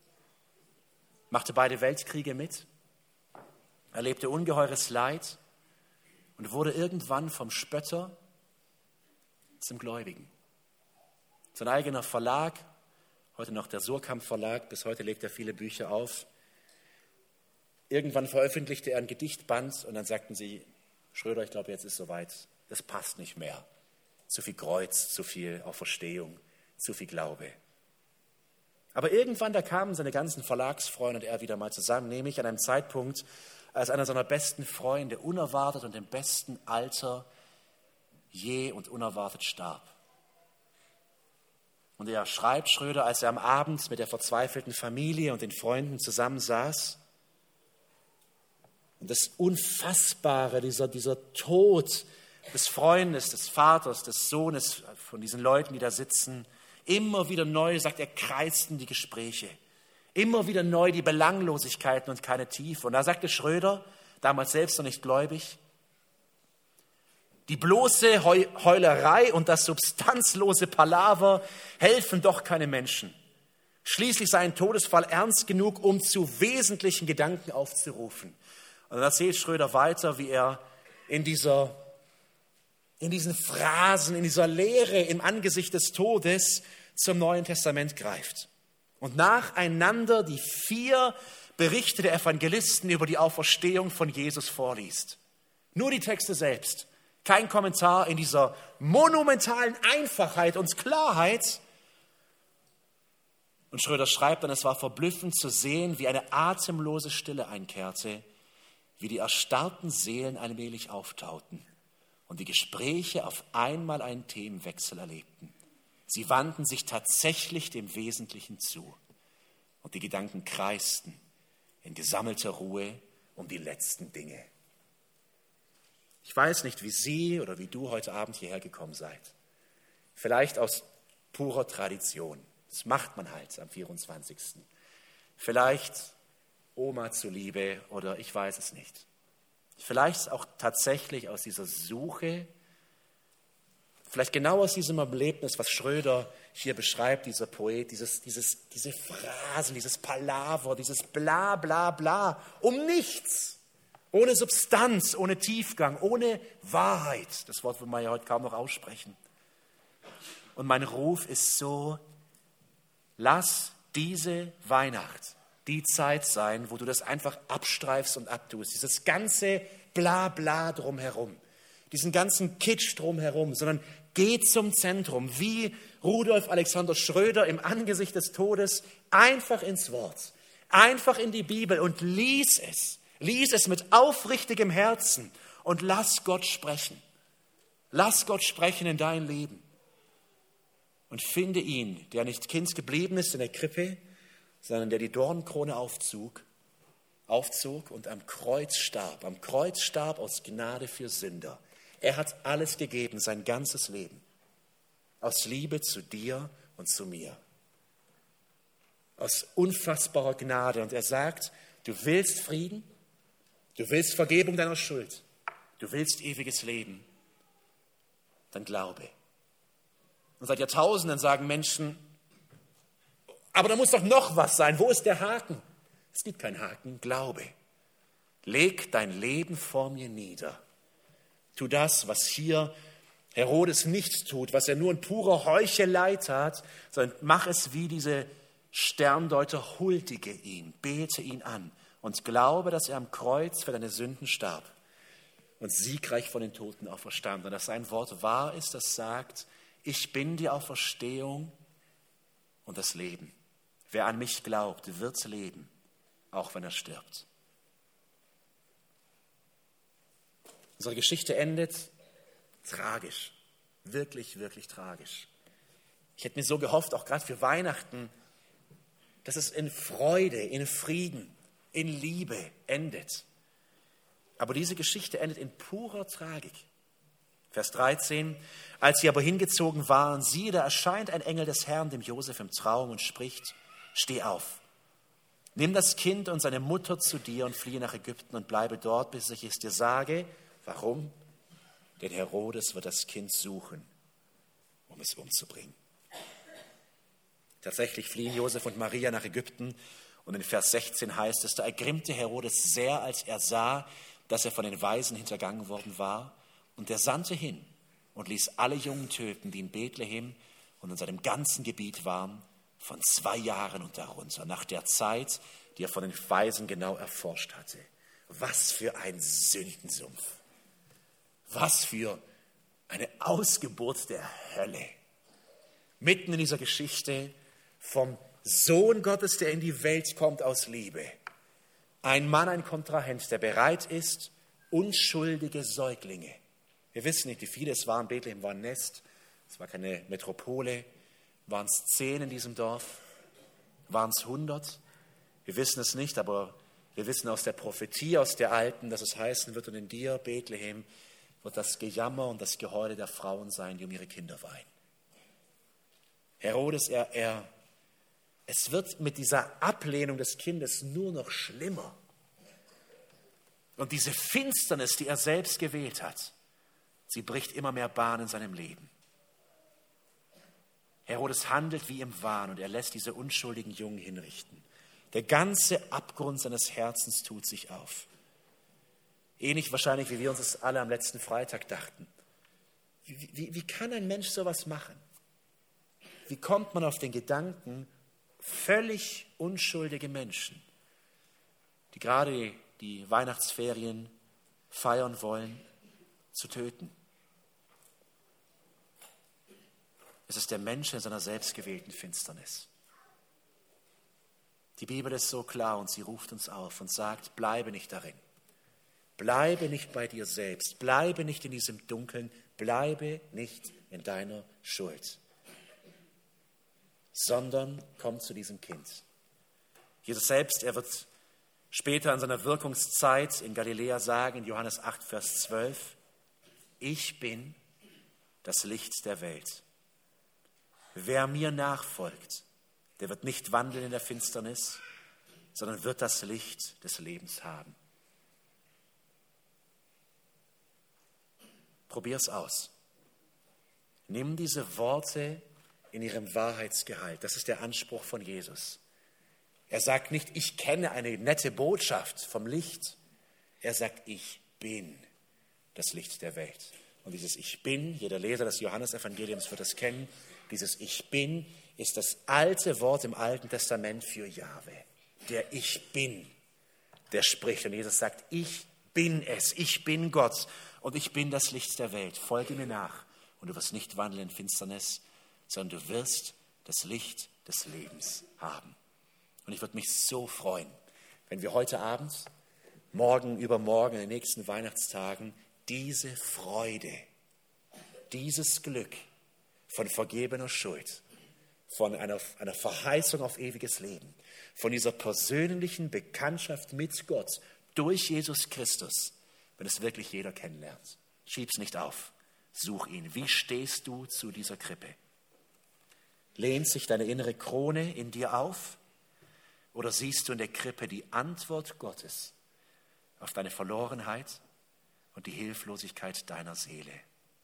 Machte beide Weltkriege mit, erlebte ungeheures Leid und wurde irgendwann vom Spötter zum Gläubigen. Sein eigener Verlag, heute noch der Surkamp Verlag, bis heute legt er viele Bücher auf. Irgendwann veröffentlichte er ein Gedichtband und dann sagten sie, Schröder, ich glaube, jetzt ist soweit, das passt nicht mehr. Zu viel Kreuz, zu viel Auferstehung, zu viel Glaube. Aber irgendwann, da kamen seine ganzen Verlagsfreunde und er wieder mal zusammen, nämlich an einem Zeitpunkt, als einer seiner besten Freunde unerwartet und im besten Alter je und unerwartet starb. Und er schreibt, Schröder, als er am Abend mit der verzweifelten Familie und den Freunden zusammensaß, und das Unfassbare, dieser, dieser Tod des Freundes, des Vaters, des Sohnes, von diesen Leuten, die da sitzen, immer wieder neu, sagt er, kreisten die Gespräche. Immer wieder neu die Belanglosigkeiten und keine Tiefe. Und da sagte Schröder, damals selbst noch nicht gläubig, die bloße Heulerei und das substanzlose Palaver helfen doch keine Menschen. Schließlich sei ein Todesfall ernst genug, um zu wesentlichen Gedanken aufzurufen. Und dann erzählt Schröder weiter, wie er in dieser, in diesen Phrasen, in dieser Lehre im Angesicht des Todes zum Neuen Testament greift. Und nacheinander die vier Berichte der Evangelisten über die Auferstehung von Jesus vorliest. Nur die Texte selbst. Kein Kommentar in dieser monumentalen Einfachheit und Klarheit. Und Schröder schreibt dann, es war verblüffend zu sehen, wie eine atemlose Stille einkehrte, wie die erstarrten Seelen allmählich auftauten und die Gespräche auf einmal einen Themenwechsel erlebten. Sie wandten sich tatsächlich dem Wesentlichen zu und die Gedanken kreisten in gesammelter Ruhe um die letzten Dinge. Ich weiß nicht, wie Sie oder wie du heute Abend hierher gekommen seid. Vielleicht aus purer Tradition. Das macht man halt am vierundzwanzigsten Vielleicht Oma zuliebe oder ich weiß es nicht. Vielleicht auch tatsächlich aus dieser Suche Vielleicht genau aus diesem Erlebnis, was Schröder hier beschreibt, dieser Poet, dieses, dieses, diese Phrasen, dieses Palaver, dieses Bla, Bla, Bla, um nichts, ohne Substanz, ohne Tiefgang, ohne Wahrheit. Das Wort will man ja heute kaum noch aussprechen. Und mein Ruf ist so, lass diese Weihnacht die Zeit sein, wo du das einfach abstreifst und abtust. Dieses ganze Bla, Bla drumherum, diesen ganzen Kitsch drumherum, sondern geh zum Zentrum, wie Rudolf Alexander Schröder im Angesicht des Todes, einfach ins Wort, einfach in die Bibel und lies es. Lies es mit aufrichtigem Herzen und lass Gott sprechen. Lass Gott sprechen in dein Leben. Und finde ihn, der nicht Kind geblieben ist in der Krippe, sondern der die Dornenkrone aufzog, aufzog und am Kreuz starb. Am Kreuz starb aus Gnade für Sünder. Er hat alles gegeben, sein ganzes Leben, aus Liebe zu dir und zu mir, aus unfassbarer Gnade. Und er sagt, du willst Frieden, du willst Vergebung deiner Schuld, du willst ewiges Leben, dann glaube. Und seit Jahrtausenden sagen Menschen, aber da muss doch noch was sein, wo ist der Haken? Es gibt keinen Haken, glaube. Leg dein Leben vor mir nieder. Tu das, was hier Herodes nicht tut, was er nur in purer Heuchelei tat, sondern mach es wie diese Sterndeuter, huldige ihn, bete ihn an und glaube, dass er am Kreuz für deine Sünden starb und siegreich von den Toten auferstand. Und dass sein Wort wahr ist, das sagt, ich bin die Auferstehung und das Leben. Wer an mich glaubt, wird leben, auch wenn er stirbt. Unsere Geschichte endet tragisch, wirklich, wirklich tragisch. Ich hätte mir so gehofft, auch gerade für Weihnachten, dass es in Freude, in Frieden, in Liebe endet. Aber diese Geschichte endet in purer Tragik. Vers dreizehn, als sie aber hingezogen waren, siehe, da erscheint ein Engel des Herrn dem Josef im Traum und spricht, steh auf, nimm das Kind und seine Mutter zu dir und fliehe nach Ägypten und bleibe dort, bis ich es dir sage. Warum? Denn Herodes wird das Kind suchen, um es umzubringen. Tatsächlich fliehen Josef und Maria nach Ägypten und in Vers sechzehn heißt es, da ergrimmte Herodes sehr, als er sah, dass er von den Weisen hintergangen worden war, und er sandte hin und ließ alle Jungen töten, die in Bethlehem und in seinem ganzen Gebiet waren, von zwei Jahren und darunter, nach der Zeit, die er von den Weisen genau erforscht hatte. Was für ein Sündensumpf. Was für eine Ausgeburt der Hölle. Mitten in dieser Geschichte vom Sohn Gottes, der in die Welt kommt aus Liebe. Ein Mann, ein Kontrahent, der bereit ist, unschuldige Säuglinge. Wir wissen nicht, wie viele es waren. Bethlehem war ein Nest, es war keine Metropole. Waren es zehn in diesem Dorf? Waren es hundert? Wir wissen es nicht, aber wir wissen aus der Prophetie, aus der Alten, dass es heißen wird, und in dir, Bethlehem, wird das Gejammer und das Geheule der Frauen sein, die um ihre Kinder weinen. Herodes, er, er, es wird mit dieser Ablehnung des Kindes nur noch schlimmer. Und diese Finsternis, die er selbst gewählt hat, sie bricht immer mehr Bahn in seinem Leben. Herodes handelt wie im Wahn und er lässt diese unschuldigen Jungen hinrichten. Der ganze Abgrund seines Herzens tut sich auf. Ähnlich wahrscheinlich, wie wir uns das alle am letzten Freitag dachten. Wie, wie, wie kann ein Mensch sowas machen? Wie kommt man auf den Gedanken, völlig unschuldige Menschen, die gerade die Weihnachtsferien feiern wollen, zu töten? Es ist der Mensch in seiner selbstgewählten Finsternis. Die Bibel ist so klar und sie ruft uns auf und sagt, bleibe nicht darin. Bleibe nicht bei dir selbst. Bleibe nicht in diesem Dunkeln. Bleibe nicht in deiner Schuld. Sondern komm zu diesem Kind. Jesus selbst, er wird später in seiner Wirkungszeit in Galiläa sagen, in Johannes acht, Vers zwölf, ich bin das Licht der Welt. Wer mir nachfolgt, der wird nicht wandeln in der Finsternis, sondern wird das Licht des Lebens haben. Probier's aus. Nimm diese Worte in ihrem Wahrheitsgehalt. Das ist der Anspruch von Jesus. Er sagt nicht, ich kenne eine nette Botschaft vom Licht. Er sagt, ich bin das Licht der Welt. Und dieses Ich bin, jeder Leser des Johannesevangeliums wird es kennen, dieses Ich bin ist das alte Wort im Alten Testament für Jahwe. Der Ich bin, der spricht. Und Jesus sagt, ich bin es, ich bin Gott und ich bin das Licht der Welt. Folge mir nach und du wirst nicht wandeln in Finsternis, sondern du wirst das Licht des Lebens haben. Und ich würde mich so freuen, wenn wir heute Abend, morgen, übermorgen, in den nächsten Weihnachtstagen diese Freude, dieses Glück von vergebener Schuld, von einer, einer Verheißung auf ewiges Leben, von dieser persönlichen Bekanntschaft mit Gott durch Jesus Christus, wenn es wirklich jeder kennenlernt. Schieb's nicht auf, such ihn. Wie stehst du zu dieser Krippe? Lehnt sich deine innere Krone in dir auf oder siehst du in der Krippe die Antwort Gottes auf deine Verlorenheit und die Hilflosigkeit deiner Seele?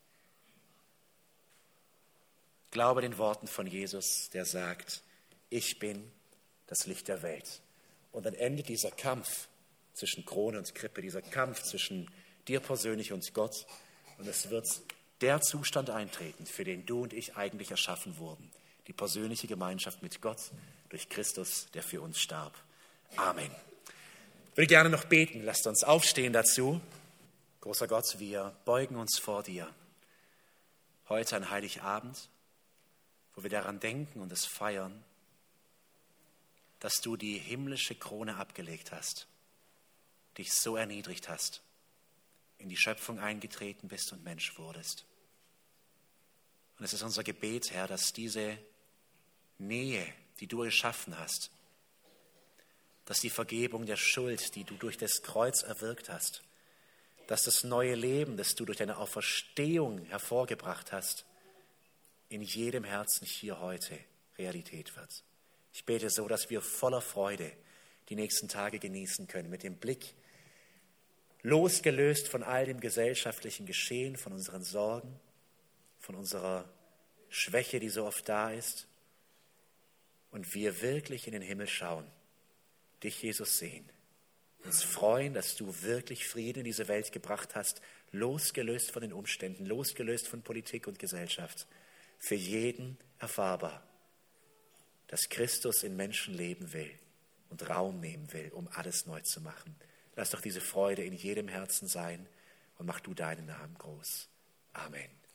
Glaube den Worten von Jesus, der sagt, ich bin das Licht der Welt. Und dann endet dieser Kampf zwischen Krone und Krippe, dieser Kampf zwischen dir persönlich und Gott. Und es wird der Zustand eintreten, für den du und ich eigentlich erschaffen wurden. Die persönliche Gemeinschaft mit Gott durch Christus, der für uns starb. Amen. Ich würde gerne noch beten. Lasst uns aufstehen dazu. Großer Gott, wir beugen uns vor dir. Heute an Heiligabend, wo wir daran denken und es feiern, dass du die himmlische Krone abgelegt hast, dich so erniedrigt hast, in die Schöpfung eingetreten bist und Mensch wurdest. Und es ist unser Gebet, Herr, dass diese Nähe, die du geschaffen hast, dass die Vergebung der Schuld, die du durch das Kreuz erwirkt hast, dass das neue Leben, das du durch deine Auferstehung hervorgebracht hast, in jedem Herzen hier heute Realität wird. Ich bete so, dass wir voller Freude die nächsten Tage genießen können, mit dem Blick losgelöst von all dem gesellschaftlichen Geschehen, von unseren Sorgen, von unserer Schwäche, die so oft da ist, und wir wirklich in den Himmel schauen, dich, Jesus, sehen, uns freuen, dass du wirklich Frieden in diese Welt gebracht hast, losgelöst von den Umständen, losgelöst von Politik und Gesellschaft, für jeden erfahrbar, dass Christus in Menschen leben will und Raum nehmen will, um alles neu zu machen. Lass doch diese Freude in jedem Herzen sein und mach du deinen Namen groß. Amen.